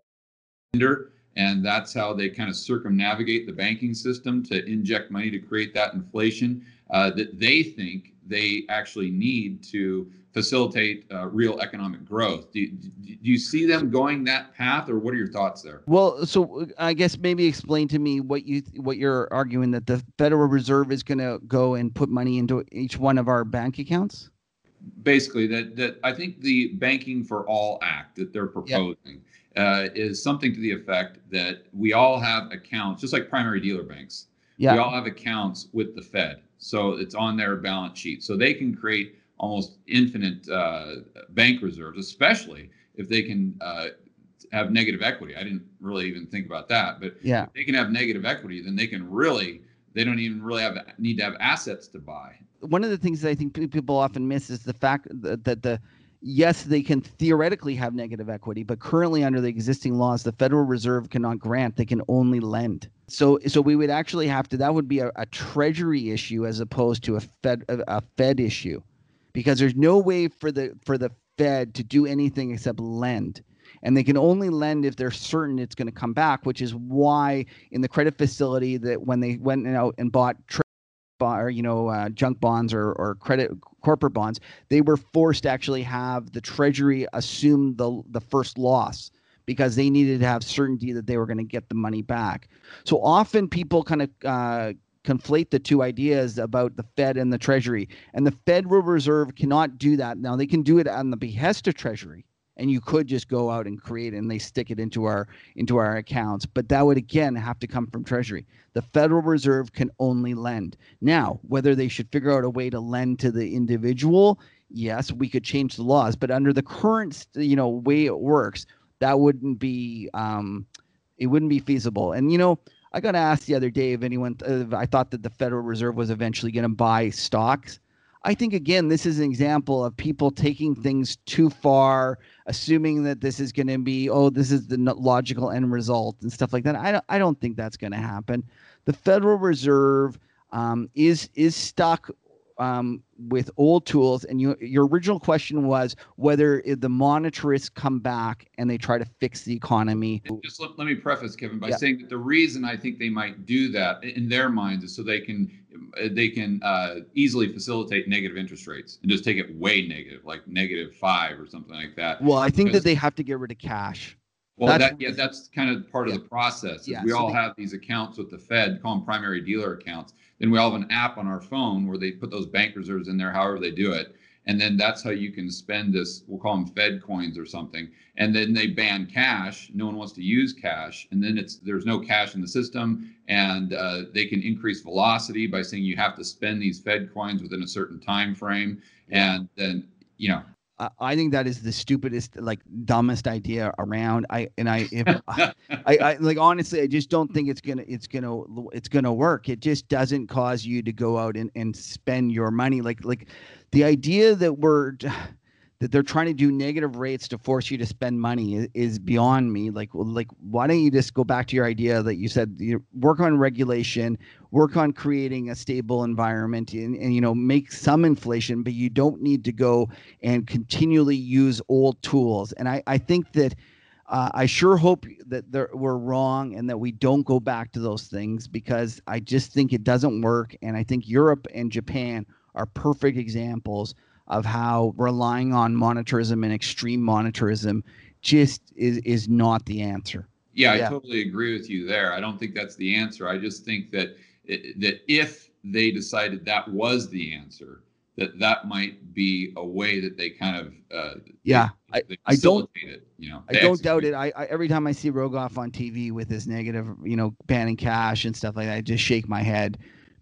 and that's how they kind of circumnavigate the banking system to inject money to create that inflation uh, that they think they actually need to facilitate uh, real economic growth. Do, do, do you see them going that path, or what are your thoughts there? Well, so I guess maybe explain to me what you what you're arguing, that the Federal Reserve is going to go and put money into each one of our bank accounts. Basically, that that I think the Banking for All Act that they're proposing yep. uh, is something to the effect that we all have accounts, just like primary dealer banks. Yep. We all have accounts with the Fed, so it's on their balance sheet, so they can create almost infinite uh, bank reserves, especially if they can uh, have negative equity. I didn't really even think about that, but yeah. if they can have negative equity, then they can really, they don't even really have need to have assets to buy. One of the things that I think people often miss is the fact that, that the, yes, they can theoretically have negative equity, but currently under the existing laws, the Federal Reserve cannot grant, they can only lend. So, so we would actually have to, that would be a, a treasury issue as opposed to a Fed, a, a Fed issue. Because there's no way for the for the Fed to do anything except lend. And they can only lend if they're certain it's going to come back, which is why in the credit facility that when they went out and bought tra- or, you know, uh, junk bonds or, or credit corporate bonds, they were forced to actually have the Treasury assume the the first loss, because they needed to have certainty that they were going to get the money back. So often people kind of uh, conflate the two ideas about the Fed and the Treasury, and the Federal Reserve cannot do that. Now they can do it on the behest of Treasury, and you could just go out and create it and they stick it into our into our accounts, but that would again have to come from Treasury. The Federal Reserve can only lend. Now, whether they should figure out a way to lend to the individual, yes, we could change the laws, but under the current, you know, way it works, that wouldn't be um it wouldn't be feasible. And you know, I got asked the other day if anyone, uh, I thought that the Federal Reserve was eventually going to buy stocks. I think, again, this is an example of people taking things too far, assuming that this is going to be, oh, this is the logical end result and stuff like that. I don't, I don't think that's going to happen. The Federal Reserve um, is is stuck um, with old tools. And you, your original question was whether the monetarists come back and they try to fix the economy. Just let, let me preface, Kevin, by yeah. saying that the reason I think they might do that in their minds is so they can they can uh, easily facilitate negative interest rates and just take it way negative, like negative five or something like that. Well, I think because, that they have to get rid of cash. Well, that's, that, yeah, that's kind of part yeah. of the process. Yeah, we so all they, have these accounts with the Fed, call them primary dealer accounts. Then we all have an app on our phone where they put those bank reserves in there, however they do it. And then that's how you can spend this, we'll call them Fed coins or something. And then they ban cash. No one wants to use cash. And then it's there's no cash in the system. And uh, they can increase velocity by saying you have to spend these Fed coins within a certain time frame. And then, you know, I think that is the stupidest, like dumbest idea around. I and I, if I, I like honestly, I just don't think it's gonna, it's gonna, it's gonna work. It just doesn't cause you to go out and, and spend your money. Like like the idea that we're that they're trying to do negative rates to force you to spend money is, is beyond me. Like like why don't you just go back to your idea that you said, you work on regulation, work on creating a stable environment, and, and you know make some inflation, but you don't need to go and continually use old tools. And I I think that uh, I sure hope that we're wrong and that we don't go back to those things, because I just think it doesn't work. And I think Europe and Japan are perfect examples of how relying on monetarism and extreme monetarism just is is not the answer. Yeah, I yeah. totally agree with you there. I don't think that's the answer. I just think that that if they decided that was the answer, that that might be a way that they kind of uh, yeah. they, they I, I don't it, you know. I don't doubt it. I, I every time I see Rogoff on T V with his negative, you know, banning cash and stuff like that, I just shake my head.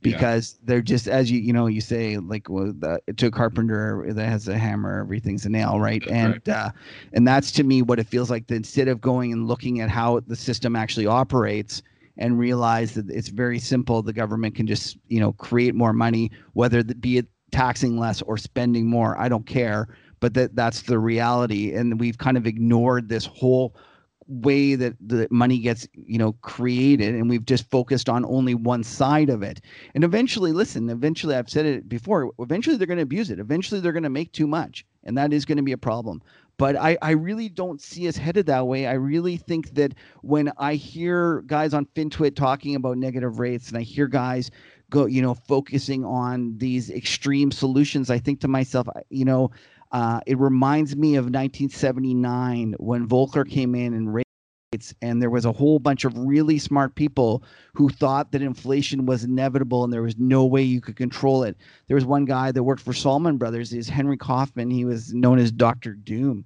because yeah. they're just, as you you know you say, like, well, the, to a carpenter that has a hammer, everything's a nail, right? That's and right. Uh, and that's to me what it feels like. That instead of going and looking at how the system actually operates and realize that it's very simple, the government can just you know create more money, whether it be it taxing less or spending more, I don't care, but that that's the reality. And we've kind of ignored this whole way that the money gets you know created, and we've just focused on only one side of it. And eventually, listen, eventually, I've said it before, eventually they're going to abuse it. Eventually they're going to make too much, and that is going to be a problem. But I, I really don't see us headed that way. I really think that when I hear guys on FinTwit talking about negative rates, and I hear guys go, you know, focusing on these extreme solutions, I think to myself, you know, Uh, it reminds me of nineteen seventy-nine when Volcker came in and raised, and there was a whole bunch of really smart people who thought that inflation was inevitable and there was no way you could control it. There was one guy that worked for Salomon Brothers, is Henry Kaufman. He was known as Doctor Doom,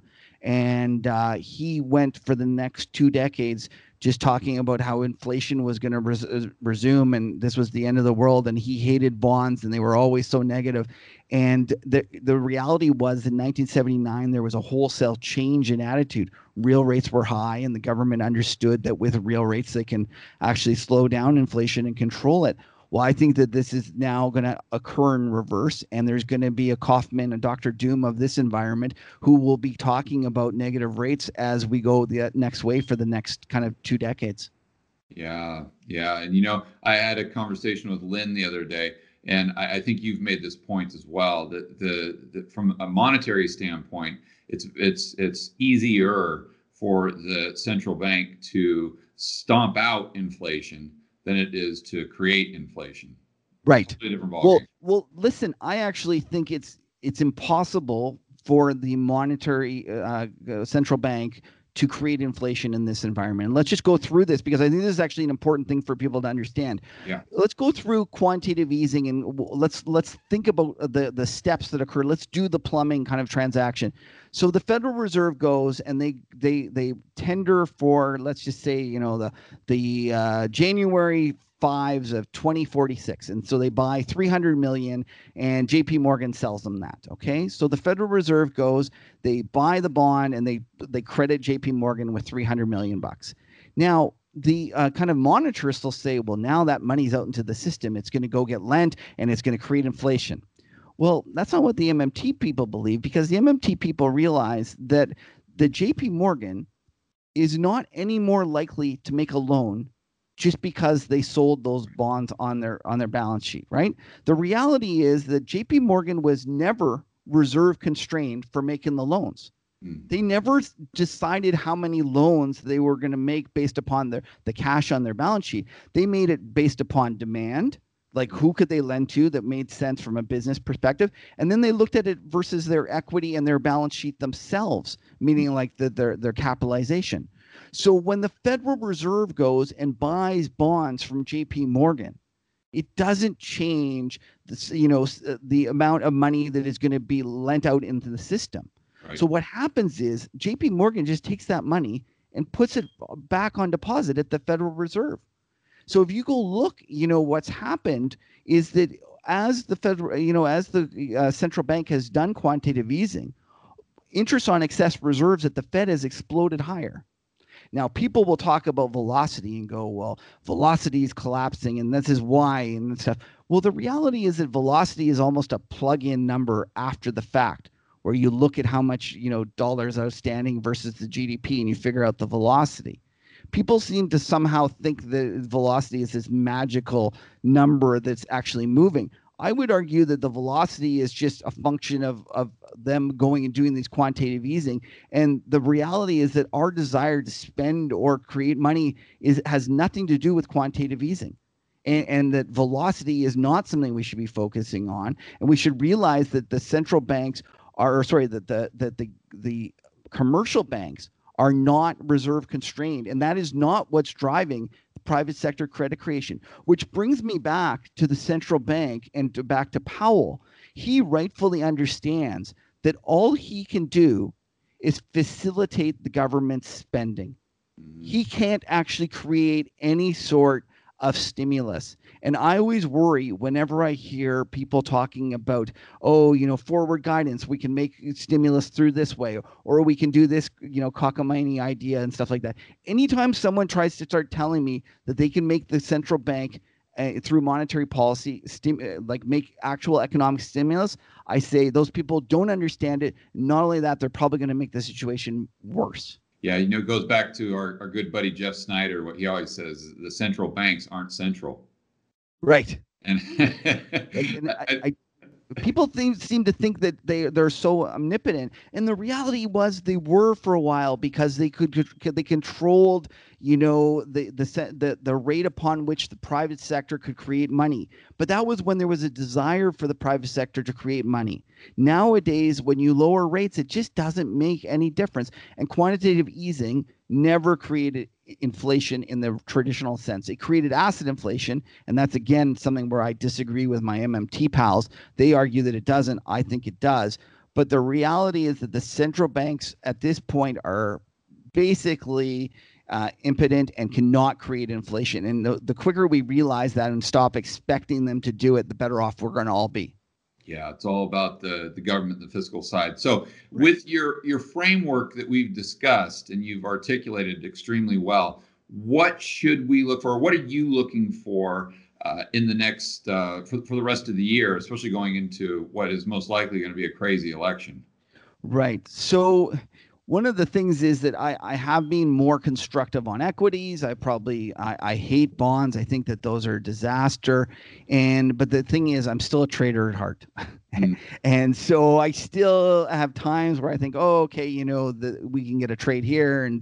and uh, he went for the next two decades just talking about how inflation was going to res- resume and this was the end of the world, and he hated bonds and they were always so negative. And the the reality was in nineteen seventy-nine, there was a wholesale change in attitude. Real rates were high, and the government understood that with real rates, they can actually slow down inflation and control it. Well, I think that this is now going to occur in reverse, and there's going to be a Kaufman, a Doctor Doom of this environment, who will be talking about negative rates as we go the next way for the next kind of two decades. Yeah, yeah. And, you know, I had a conversation with Lynn the other day, and I, I think you've made this point as well, that the, the from a monetary standpoint, it's it's it's easier for the central bank to stomp out inflation than it is to create inflation. Right. Totally different ballgame. Well, well, listen, I actually think it's it's impossible for the monetary uh, central bank to create inflation in this environment. And let's just go through this, because I think this is actually an important thing for people to understand. Yeah. Let's go through quantitative easing, and let's let's think about the the steps that occur. Let's do the plumbing kind of transaction. So the Federal Reserve goes and they they they tender for, let's just say, you know, the the uh, January fives of twenty forty-six, and so they buy three hundred million, and J P Morgan sells them that. Okay, so the Federal Reserve goes, they buy the bond, and they they credit J P Morgan with three hundred million bucks. Now the uh, kind of monetarists will say, well, now that money's out into the system, it's going to go get lent, and it's going to create inflation. Well, that's not what the M M T people believe, because the M M T people realize that the J P Morgan is not any more likely to make a loan just because they sold those bonds on their on their balance sheet, right? The reality is that J P Morgan was never reserve constrained for making the loans. Mm. They never decided how many loans they were going to make based upon the, the cash on their balance sheet. They made it based upon demand, like who could they lend to that made sense from a business perspective. And then they looked at it versus their equity and their balance sheet themselves, meaning like the, their, their capitalization. So when the Federal Reserve goes and buys bonds from J P Morgan, it doesn't change the, you know, the amount of money that is going to be lent out into the system. Right. So what happens is J P Morgan just takes that money and puts it back on deposit at the Federal Reserve. So if you go look, you know, what's happened is that as the federal, you know, as the uh, central bank has done quantitative easing, interest on excess reserves at the Fed has exploded higher. Now, people will talk about velocity and go, well, velocity is collapsing and this is why and stuff. Well, the reality is that velocity is almost a plug-in number after the fact, where you look at how much, you know, dollars outstanding versus the G D P and you figure out the velocity. People seem to somehow think that velocity is this magical number that's actually moving. I would argue that the velocity is just a function of, of them going and doing these quantitative easing. And the reality is that our desire to spend or create money is has nothing to do with quantitative easing. And, and that velocity is not something we should be focusing on. And we should realize that the central banks are, or sorry, that the, that the, the commercial banks are not reserve constrained. And that is not what's driving private sector credit creation, which brings me back to the central bank and to back to Powell. He rightfully understands that all he can do is facilitate the government's spending. Mm-hmm. He can't actually create any sort of stimulus. And I always worry whenever I hear people talking about, oh, you know, forward guidance, we can make stimulus through this way, or we can do this, you know, cockamamie idea and stuff like that. Anytime someone tries to start telling me that they can make the central bank uh, through monetary policy, stim- uh, like make actual economic stimulus, I say those people don't understand it. Not only that, they're probably going to make the situation worse. Yeah, you know, it goes back to our, our good buddy Jeff Snyder. What he always says: the central banks aren't central. Right. And, and I, I, people think, seem to think that they they're so omnipotent, and the reality was they were for a while because they could they controlled, you know, the the the the rate upon which the private sector could create money. But that was when there was a desire for the private sector to create money. Nowadays, when you lower rates, it just doesn't make any difference. And quantitative easing never created inflation in the traditional sense. It created asset inflation, and that's again something where I disagree with my M M T pals. They argue that it doesn't. I think it does. But the reality is that the central banks at this point are basically uh, impotent and cannot create inflation. And the, the quicker we realize that and stop expecting them to do it, the better off we're going to all be. Yeah, it's all about the, the government, the fiscal side. So right. with your, your framework that we've discussed and you've articulated extremely well, what should we look for? What are you looking for uh, in the next, uh, for, for the rest of the year, especially going into what is most likely going to be a crazy election? Right. So one of the things is that I, I have been more constructive on equities. I probably I, I hate bonds. I think that those are a disaster. And but the thing is, I'm still a trader at heart, mm. and so I still have times where I think, oh, okay, you know, the, we can get a trade here, and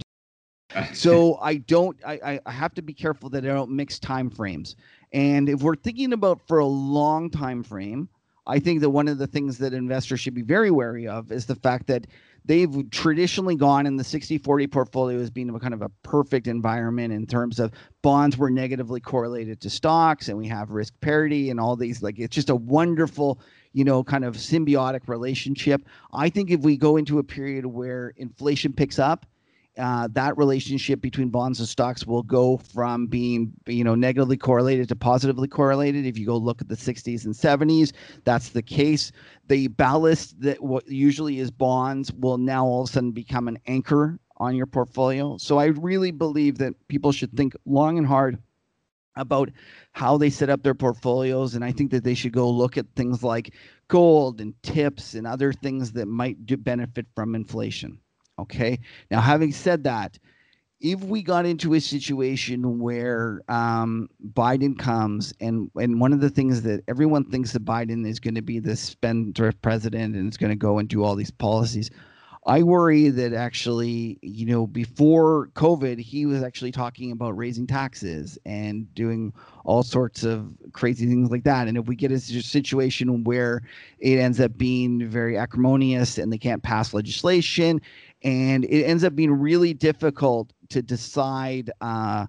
so I don't. I I have to be careful that I don't mix time frames. And if we're thinking about for a long time frame, I think that one of the things that investors should be very wary of is the fact that they've traditionally gone in the sixty forty portfolio as being a kind of a perfect environment in terms of bonds were negatively correlated to stocks, and we have risk parity and all these, like, it's just a wonderful, you know, kind of symbiotic relationship. I think if we go into a period where inflation picks up, Uh, that relationship between bonds and stocks will go from being, you know, negatively correlated to positively correlated. If you go look at the sixties and seventies, that's the case. The ballast that what usually is bonds will now all of a sudden become an anchor on your portfolio. So I really believe that people should think long and hard about how they set up their portfolios. And I think that they should go look at things like gold and tips and other things that might do benefit from inflation. Okay. Now, having said that, if we got into a situation where um, Biden comes and and one of the things that everyone thinks that Biden is going to be the spendthrift president and is going to go and do all these policies, I worry that actually, you know, before COVID, he was actually talking about raising taxes and doing all sorts of crazy things like that. And if we get a situation where it ends up being very acrimonious and they can't pass legislation, and it ends up being really difficult to decide uh,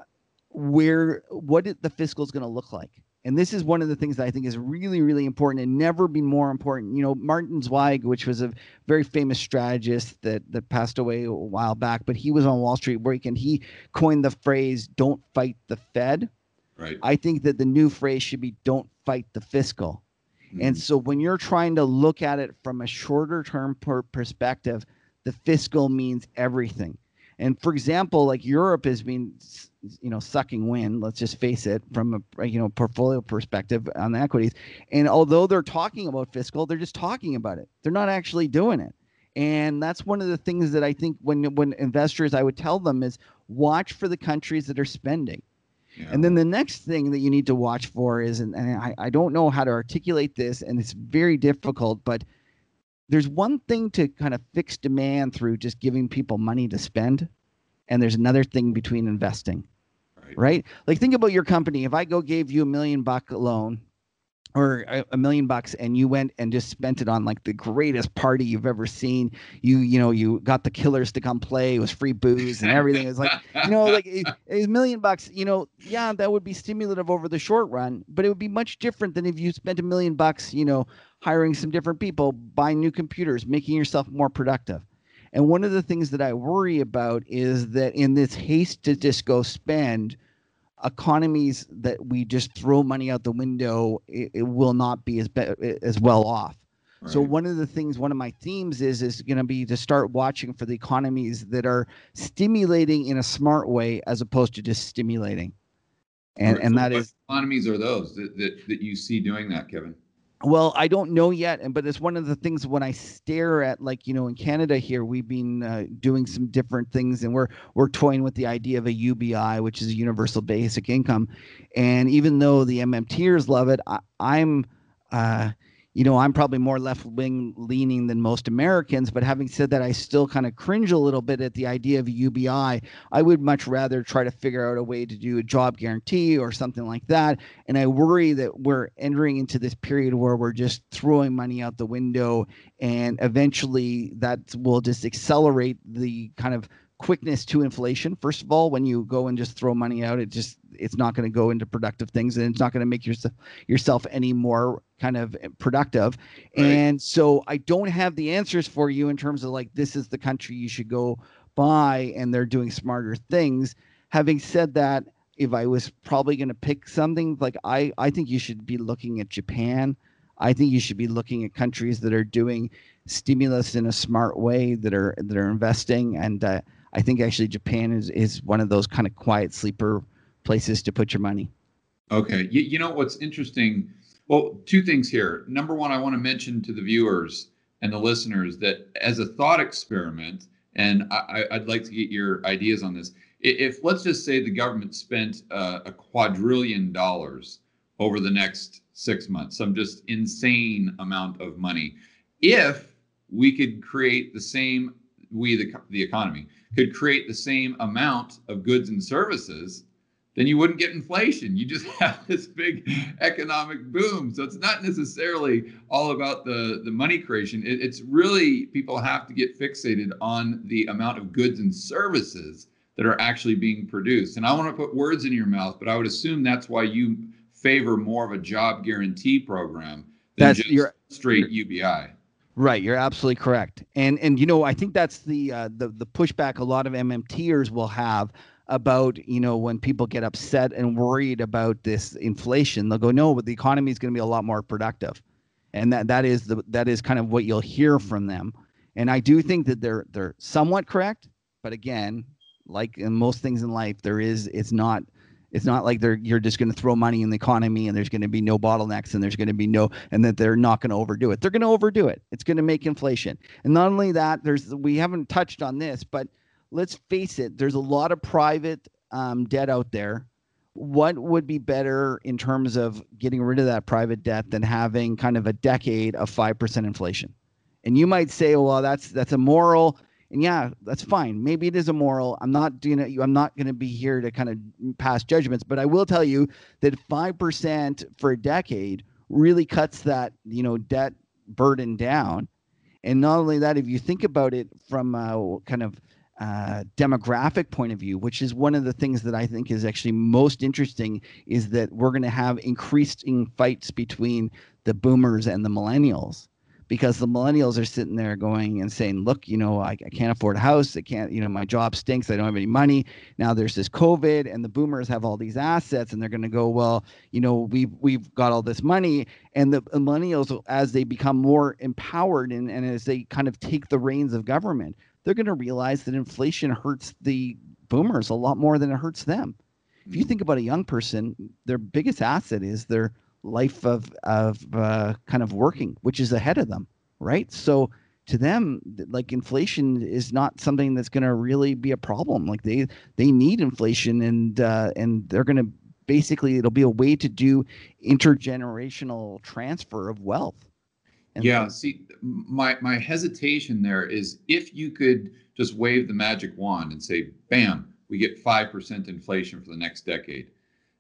where what the fiscal is going to look like. And this is one of the things that I think is really, really important and never been more important. You know, Martin Zweig, which was a very famous strategist that that passed away a while back, but he was on Wall Street Break and he coined the phrase, "Don't fight the Fed." Right. I think that the new phrase should be, "Don't fight the fiscal." Mm-hmm. And so when you're trying to look at it from a shorter term per perspective, the fiscal means everything. And for example, like Europe has been, you know, sucking wind, let's just face it, from a, you know, portfolio perspective on the equities. And although they're talking about fiscal, they're just talking about it. They're not actually doing it. And that's one of the things that I think when when investors, I would tell them is watch for the countries that are spending. Yeah. And then the next thing that you need to watch for is, and, and I, I don't know how to articulate this, and it's very difficult, but there's one thing to kind of fix demand through just giving people money to spend. And there's another thing between investing, right? right? Like think about your company. If I go gave you a million buck loan or a, a million bucks and you went and just spent it on like the greatest party you've ever seen, you, you know, you got the Killers to come play, it was free booze and everything. It was like, you know, like a million bucks, you know, yeah, that would be stimulative over the short run, but it would be much different than if you spent a million bucks, you know, hiring some different people, buying new computers, making yourself more productive. And one of the things that I worry about is that in this haste to just go spend, economies that we just throw money out the window, it, it will not be as be, as well off. Right. So one of the things, one of my themes is is going to be to start watching for the economies that are stimulating in a smart way as opposed to just stimulating. And right, and so that what is economies are those that, that that you see doing that, Kevin? Well, I don't know yet, and but it's one of the things when I stare at, like, you know, in Canada here, we've been uh, doing some different things, and we're we're toying with the idea of a U B I, which is a universal basic income. And even though the MMTers love it, I, I'm, uh, you know, I'm probably more left-wing leaning than most Americans. But having said that, I still kind of cringe a little bit at the idea of a U B I. I would much rather try to figure out a way to do a job guarantee or something like that. And I worry that we're entering into this period where we're just throwing money out the window, and eventually that will just accelerate the kind of quickness to inflation. First of all, when you go and just throw money out, it just it's not going to go into productive things, and it's not going to make yourself yourself any more kind of productive. Right. And so I don't have the answers for you in terms of like, this is the country you should go by, and they're doing smarter things. Having said that, if I was probably going to pick something, like I, I think you should be looking at Japan. I think you should be looking at countries that are doing stimulus in a smart way, that are that are investing. And uh, I think actually Japan is, is one of those kind of quiet sleeper places to put your money. Okay. You, you know, what's interesting? Well, two things here. Number one, I want to mention to the viewers and the listeners that as a thought experiment, and I, I'd like to get your ideas on this. If let's just say the government spent uh, a quadrillion dollars over the next six months, some just insane amount of money. If we could create the same, we, the, the economy, could create the same amount of goods and services, then you wouldn't get inflation. You just have this big economic boom. So it's not necessarily all about the, the money creation. It, it's really, people have to get fixated on the amount of goods and services that are actually being produced. And I want to put words in your mouth, but I would assume that's why you favor more of a job guarantee program than that's, just you're, straight you're, U B I. Right, you're absolutely correct. And and you know, I think that's the uh, the the pushback a lot of MMTers will have about, you know, when people get upset and worried about this inflation, they'll go, no, but the economy is going to be a lot more productive. And that that is the that is kind of what you'll hear from them. And I do think that they're they're somewhat correct, but again, like in most things in life, there is it's not it's not like they're you're just going to throw money in the economy and there's going to be no bottlenecks and there's going to be no and that they're not going to overdo it. They're going to overdo it. It's going to make inflation. And not only that, there's we haven't touched on this, but let's face it, there's a lot of private um, debt out there. What would be better in terms of getting rid of that private debt than having kind of a decade of five percent inflation? And you might say, oh, well, that's that's immoral. And yeah, that's fine. Maybe it is immoral. I'm not doing it. I'm not going to be here to kind of pass judgments, but I will tell you that five percent for a decade really cuts that, you know, debt burden down. And not only that, if you think about it from a kind of uh, demographic point of view, which is one of the things that I think is actually most interesting, is that we're going to have increasing fights between the boomers and the millennials. Because the millennials are sitting there going and saying, look, you know, I, I can't afford a house. I can't, you know, my job stinks. I don't have any money. Now there's this COVID and the boomers have all these assets and they're going to go, well, you know, we've, we've got all this money. And the millennials, as they become more empowered and, and as they kind of take the reins of government, they're going to realize that inflation hurts the boomers a lot more than it hurts them. If you think about a young person, their biggest asset is their life of of uh, kind of working, which is ahead of them, right? So to them, like, inflation is not something that's going to really be a problem. Like they they need inflation, and uh, and they're going to basically, it'll be a way to do intergenerational transfer of wealth. And yeah, then, see, my my hesitation there is if you could just wave the magic wand and say, bam, we get five percent inflation for the next decade.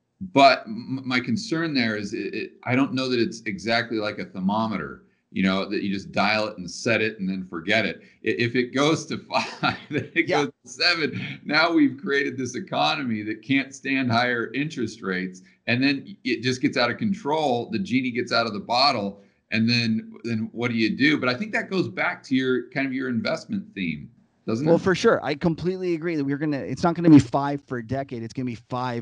But m- my concern there is it, it, I don't know that it's exactly like a thermometer, you know, that you just dial it and set it and then forget it. If it goes to five, then it yeah. goes to seven. Now we've created this economy that can't stand higher interest rates. And then it just gets out of control. The genie gets out of the bottle. And then, then what do you do? But I think that goes back to your kind of your investment theme, doesn't well, it? Well, for sure. I completely agree that we're going to, it's not going to be five for a decade. It's going to be five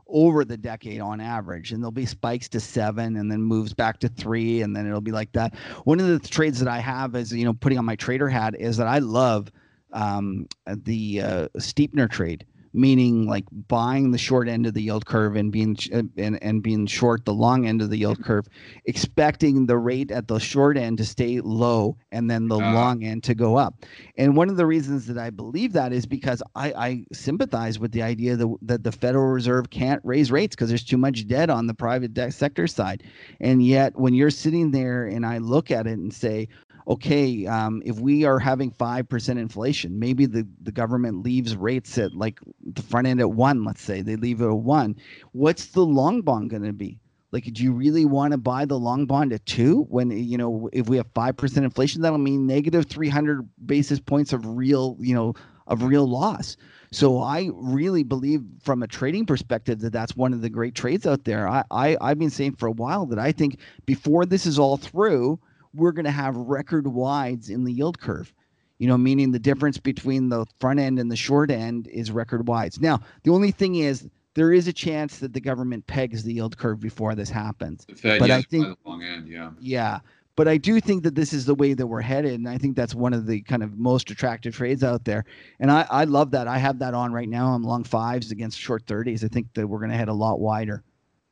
over the decade on average, and there'll be spikes to seven and then moves back to three, and then it'll be like that. One of the trades that I have is, you know, putting on my trader hat, is that I love um, the uh, steepener trade, meaning like buying the short end of the yield curve and being and, and being short the long end of the yield curve, expecting the rate at the short end to stay low and then the uh, long end to go up. And one of the reasons that I believe that is because I, I sympathize with the idea that, that the Federal Reserve can't raise rates because there's too much debt on the private debt sector side. And yet when you're sitting there and I look at it and say, okay, um, if we are having five percent inflation, maybe the, the government leaves rates at like the front end at one, let's say they leave it at one. What's the long bond going to be? Like, do you really want to buy the long bond at two when, you know, if we have five percent inflation, that'll mean negative three hundred basis points of real, you know, of real loss. So I really believe from a trading perspective that that's one of the great trades out there. I, I, I've been saying for a while that I think before this is all through, we're going to have record wides in the yield curve, you know, meaning the difference between the front end and the short end is record wides. Now, the only thing is there is a chance that the government pegs the yield curve before this happens. The Fed, but yes, I think, by the long end, yeah. Yeah. But I do think that this is the way that we're headed. And I think that's one of the kind of most attractive trades out there. And I, I love that. I have that on right now. I'm long fives against short thirties. I think that we're going to head a lot wider.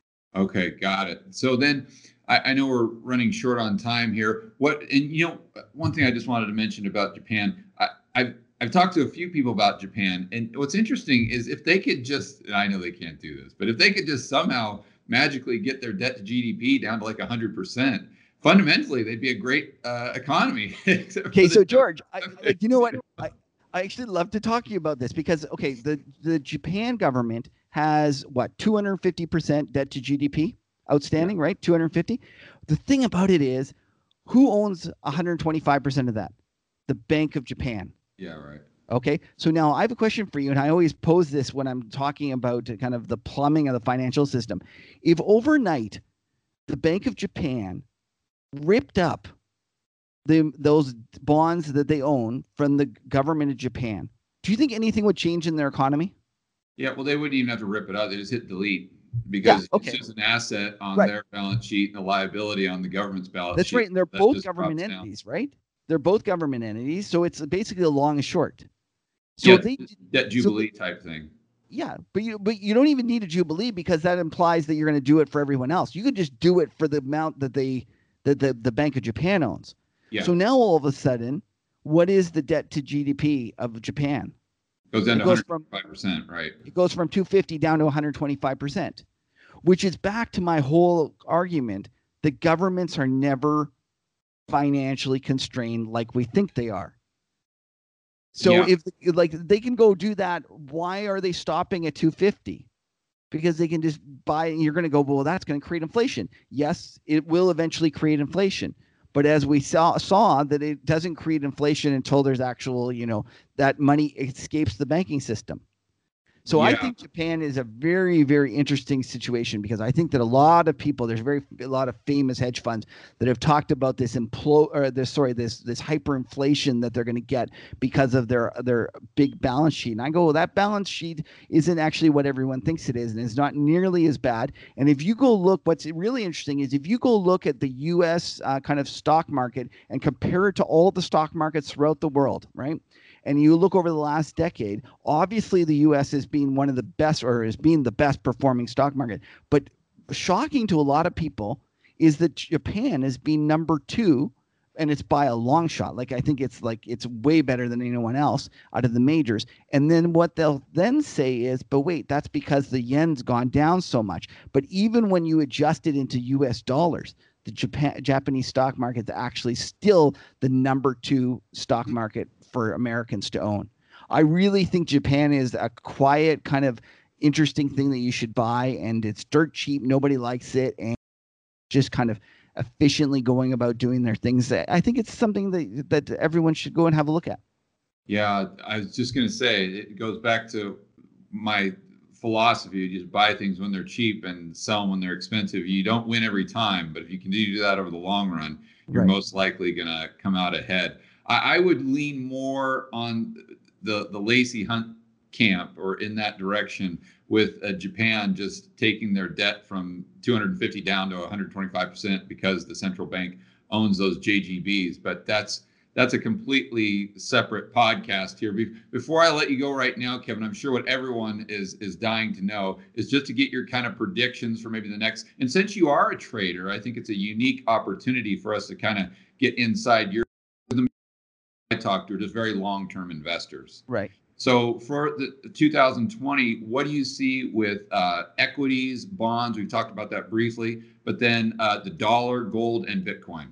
Okay, got it. So then I, I know we're running short on time here. What, and you know, one thing I just wanted to mention about Japan, I, I've I've talked to a few people about Japan, and what's interesting is if they could just, and I know they can't do this, but if they could just somehow magically get their debt to G D P down to like one hundred percent, fundamentally they'd be a great uh, economy. Okay, so George, I, like, you know what? I, I actually love to talk to you about this because, okay, the, the Japan government has what, two hundred fifty percent debt to G D P outstanding, yeah. Right? two hundred fifty. The thing about it is, who owns one hundred twenty-five percent of that? The Bank of Japan. Yeah, right. Okay, so now I have a question for you, and I always pose this when I'm talking about kind of the plumbing of the financial system. If overnight the Bank of Japan ripped up the those bonds that they own from the government of Japan, do you think anything would change in their economy? Yeah, well, they wouldn't even have to rip it out. They just hit delete because yeah, okay. It's just an asset on right. their balance sheet and a liability on the government's balance That's sheet. That's right, and they're that both government entities, down. Right? They're both government entities, so it's basically a long and short. So yeah, they that jubilee so, type thing. Yeah, but you but you don't even need a jubilee because that implies that you're going to do it for everyone else. You could just do it for the amount that they that the, the Bank of Japan owns. Yeah. So now all of a sudden, what is the debt to G D P of Japan? Goes down it to goes one hundred twenty-five percent, from, right? It goes from two hundred fifty down to one hundred twenty-five percent, which is back to my whole argument that governments are never financially constrained like we think they are. So yeah. if like they can go do that, why are they stopping at two hundred fifty? Because they can just buy, and you're going to go, well, that's going to create inflation. Yes, it will eventually create inflation. But as we saw, saw that it doesn't create inflation until there's actual, you know, that money escapes the banking system. So yeah. I think Japan is a very, very interesting situation because I think that a lot of people, there's very a lot of famous hedge funds that have talked about this implo or this sorry this this hyperinflation that they're going to get because of their their big balance sheet. And I go, well, that balance sheet isn't actually what everyone thinks it is, and it's not nearly as bad. And if you go look, what's really interesting is if you go look at the U S uh, kind of stock market and compare it to all the stock markets throughout the world, right? And you look over the last decade, obviously the U S has been one of the best or is being the best performing stock market. But shocking to a lot of people is that Japan has been number two, and it's by a long shot. Like I think it's like it's way better than anyone else out of the majors. And then what they'll then say is, but wait, that's because the yen's gone down so much. But even when you adjust it into U S dollars, the Japan Japanese stock market is actually still the number two stock market for Americans to own. I really think Japan is a quiet, kind of interesting thing that you should buy, and it's dirt cheap. Nobody likes it, and just kind of efficiently going about doing their things. I think it's something that that everyone should go and have a look at. Yeah, I was just going to say, it goes back to my philosophy. You just buy things when they're cheap and sell them when they're expensive. You don't win every time, but if you can do that over the long run, you're right. most likely going to come out ahead. I, I would lean more on the the Lacy Hunt camp or in that direction, with uh, Japan just taking their debt from two hundred fifty down to one hundred twenty-five percent because the central bank owns those J G Bs. But that's that's a completely separate podcast here. Be- before I let you go right now, Kevin, I'm sure what everyone is is dying to know is just to get your kind of predictions for maybe the next. And since you are a trader, I think it's a unique opportunity for us to kind of get inside your. I talk to are just very long-term investors. Right. So for the two thousand twenty, what do you see with uh, equities, bonds? We've talked about that briefly, but then uh, the dollar, gold, and Bitcoin.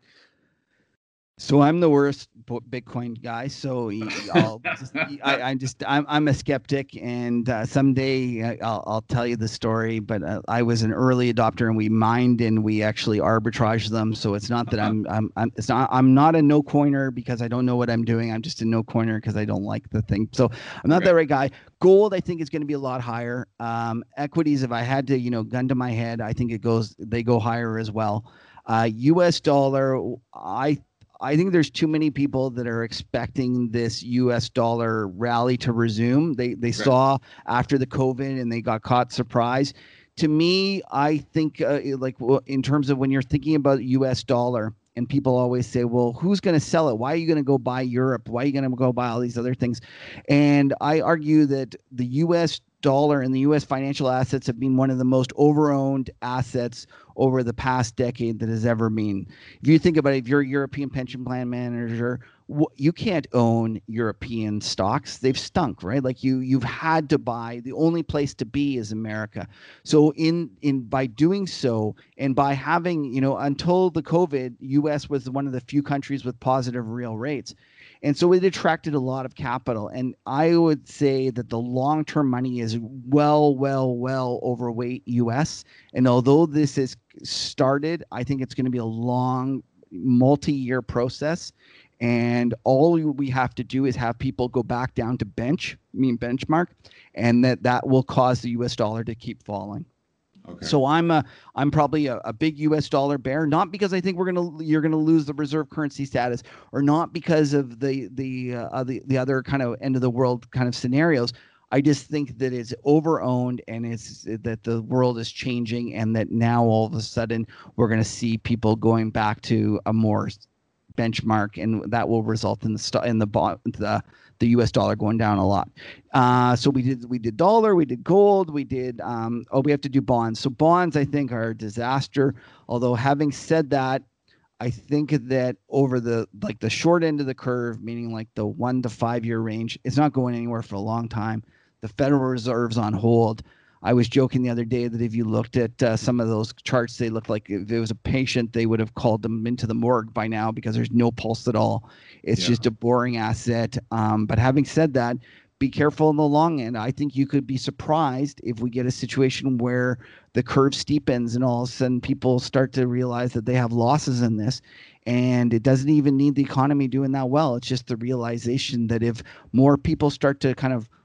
So I'm the worst Bitcoin guy. So I'll just, I, I just I'm I'm a skeptic, and uh, someday I'll I'll tell you the story. But uh, I was an early adopter, and we mined and we actually arbitraged them. So it's not that Uh-huh. I'm I'm I'm it's not I'm not a no coiner because I don't know what I'm doing. I'm just a no coiner because I don't like the thing. So I'm not Okay. the right guy. Gold, I think, is going to be a lot higher. Um, equities, if I had to, you know, gun to my head, I think it goes they go higher as well. Uh, U S dollar, I. I think there's too many people that are expecting this U S dollar rally to resume. They they saw after the COVID and they got caught surprise. To me, I think uh, like in terms of when you're thinking about U S dollar, and people always say, well, who's going to sell it? Why are you going to go buy Europe? Why are you going to go buy all these other things? And I argue that the U S dollar and the U S financial assets have been one of the most overowned assets over the past decade that has ever been. If you think about it, if you're a European pension plan manager, you can't own European stocks. They've stunk, right? Like you, you've had to buy. The only place to be is America. So in in by doing so, and by having, you know, until the COVID, U S was one of the few countries with positive real rates. And so it attracted a lot of capital. And I would say that the long-term money is well, well, well overweight U S. And although this is started, I think it's going to be a long, multi-year process. And all we have to do is have people go back down to bench, I mean benchmark, and that that will cause the U S dollar to keep falling. Okay. So I'm a I'm probably a, a big U S dollar bear, not because I think we're gonna you're gonna lose the reserve currency status, or not because of the the uh, the the other kind of end of the world kind of scenarios. I just think that it's overowned, and it's that the world is changing, and that now all of a sudden we're gonna see people going back to a more benchmark, and that will result in the st- in the bond the the U S dollar going down a lot. Uh, so we did we did dollar, we did gold, we did um, oh we have to do bonds. So bonds I think are a disaster. Although having said that, I think that over the like the short end of the curve, meaning like the one to five year range, it's not going anywhere for a long time. The Federal Reserve's on hold. I was joking the other day that if you looked at uh, some of those charts, they looked like if it was a patient, they would have called them into the morgue by now because there's no pulse at all. It's Yeah. just a boring asset. Um, but having said that, be careful in the long end. I think you could be surprised if we get a situation where the curve steepens and all of a sudden people start to realize that they have losses in this. And it doesn't even need the economy doing that well. It's just the realization that if more people start to kind of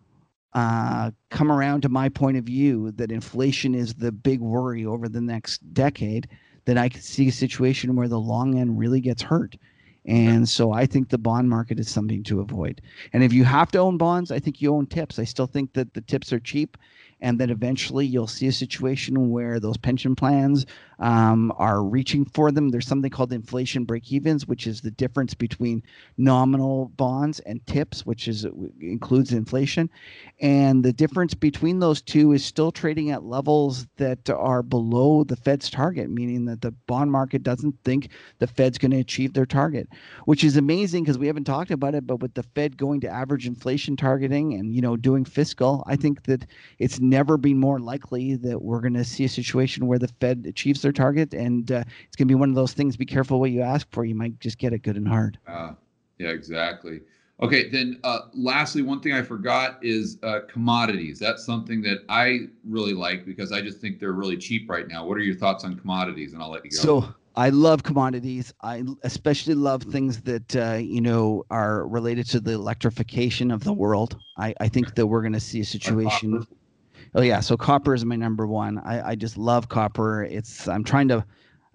uh, come around to my point of view that inflation is the big worry over the next decade, then I could see a situation where the long end really gets hurt. And so I think the bond market is something to avoid. And if you have to own bonds, I think you own tips. I still think that the tips are cheap, and that eventually you'll see a situation where those pension plans um, are reaching for them. There's something called inflation break-evens, which is the difference between nominal bonds and tips, which is includes inflation. And the difference between those two is still trading at levels that are below the Fed's target, meaning that the bond market doesn't think the Fed's going to achieve their target, which is amazing because we haven't talked about it. But with the Fed going to average inflation targeting and, you know, doing fiscal, I think that it's never been more likely that we're going to see a situation where the Fed achieves their target. And uh, it's going to be one of those things. Be careful what you ask for. You might just get it good and hard. Uh, yeah, exactly. Okay, then uh, lastly, one thing I forgot is uh, commodities. That's something that I really like because I just think they're really cheap right now. What are your thoughts on commodities? And I'll let you go. So I love commodities. I especially love things that, uh, you know, are related to the electrification of the world. I, I think that we're going to see a situation. Oh yeah, so copper is my number one. I, I just love copper. It's I'm trying to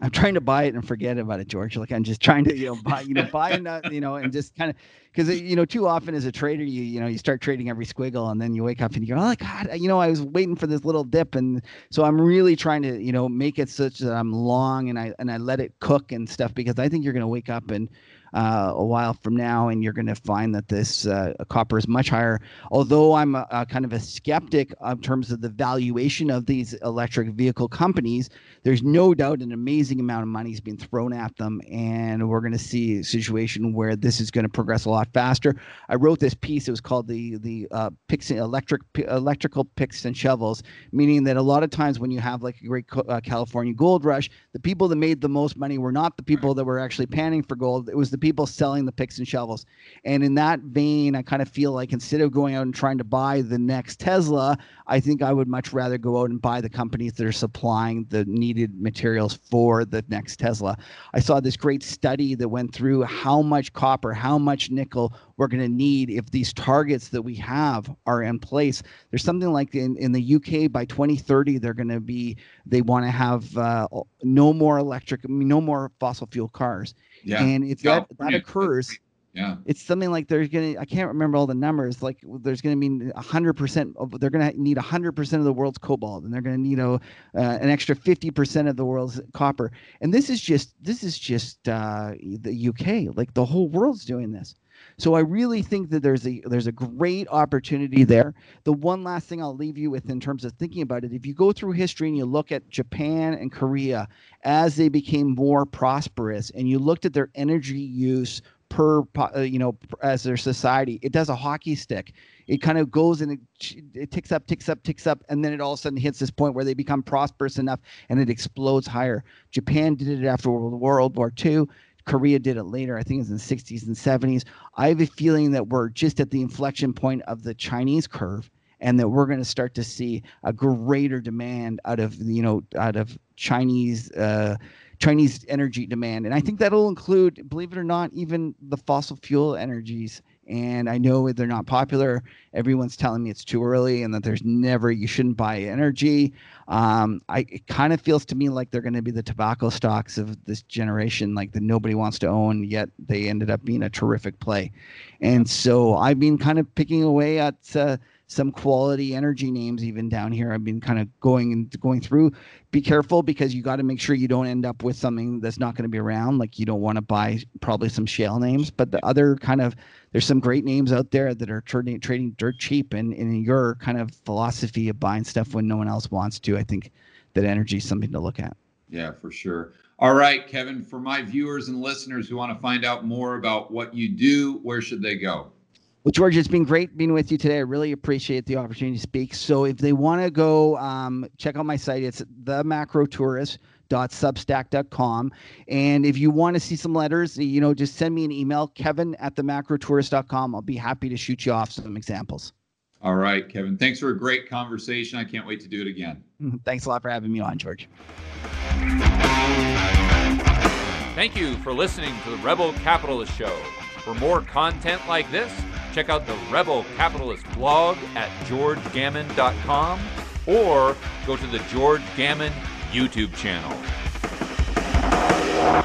I'm trying to buy it and forget about it, George. Like I'm just trying to, you know, buy, you know, buy enough, you know, and just kind of, because you know, too often as a trader, you you know, you start trading every squiggle, and then you wake up and you go, oh God, you know, I was waiting for this little dip, and so I'm really trying to, you know, make it such that I'm long and I and I let it cook and stuff, because I think you're going to wake up and. Uh, a while from now, and you're going to find that this uh, copper is much higher. Although I'm a, a kind of a skeptic in terms of the valuation of these electric vehicle companies, there's no doubt an amazing amount of money is being thrown at them, and we're going to see a situation where this is going to progress a lot faster. I wrote this piece. It was called the the uh, picks electric electrical picks and shovels, meaning that a lot of times when you have like a great uh, California gold rush, the people that made the most money were not the people that were actually panning for gold. It was the people selling the picks and shovels. And in that vein, I kind of feel like instead of going out and trying to buy the next Tesla, I think I would much rather go out and buy the companies that are supplying the needed materials for the next Tesla. I saw this great study that went through how much copper, how much nickel we're going to need if these targets that we have are in place. There's something like in, in the U K by twenty thirty, they're going to be, they want to have uh, no more electric, no more fossil fuel cars. Yeah. And if that, that occurs, yeah, it's something like there's going to, I can't remember all the numbers, like there's going to be a hundred percent of, they're going to need a hundred percent of the world's cobalt, and they're going to need a, uh, an extra fifty percent of the world's copper. And this is just, this is just uh, the U K, like the whole world's doing this. So I really think that there's a there's a great opportunity there. The one last thing I'll leave you with in terms of thinking about it, if you go through history and you look at Japan and Korea as they became more prosperous, and you looked at their energy use per, you know, as their society, it does a hockey stick. It kind of goes and it, it ticks up, ticks up, ticks up, and then it all of a sudden hits this point where they become prosperous enough and it explodes higher. Japan did it after World War Two. Korea did it later. I think it was in the sixties and seventies. I have a feeling that we're just at the inflection point of the Chinese curve, and that we're going to start to see a greater demand out of, you know, out of Chinese uh, Chinese energy demand. And I think that'll include, believe it or not, even the fossil fuel energies. And I know they're not popular. Everyone's telling me it's too early and that there's never, you shouldn't buy energy. Um, I, it kind of feels to me like they're going to be the tobacco stocks of this generation, like that nobody wants to own, yet they ended up being a terrific play. And so I've been kind of picking away at uh, some quality energy names even down here. I've been kind of going and going through. Be careful, because you got to make sure you don't end up with something that's not going to be around. Like you don't want to buy probably some shale names, but the other kind of, there's some great names out there that are trading trading dirt cheap. And, and in your kind of philosophy of buying stuff when no one else wants to, I think that energy is something to look at. Yeah, for sure. All right, Kevin, for my viewers and listeners who want to find out more about what you do, where should they go? Well, George, it's been great being with you today. I really appreciate the opportunity to speak. So if they want to go um, check out my site, it's the macro tourist dot substack dot com. And if you want to see some letters, you know, just send me an email, Kevin at the macro tourist dot com. I'll be happy to shoot you off some examples. All right, Kevin. Thanks for a great conversation. I can't wait to do it again. Thanks a lot for having me on, George. Thank you for listening to the Rebel Capitalist Show. For more content like this, check out the Rebel Capitalist blog at george gammon dot com or go to the George Gammon YouTube channel.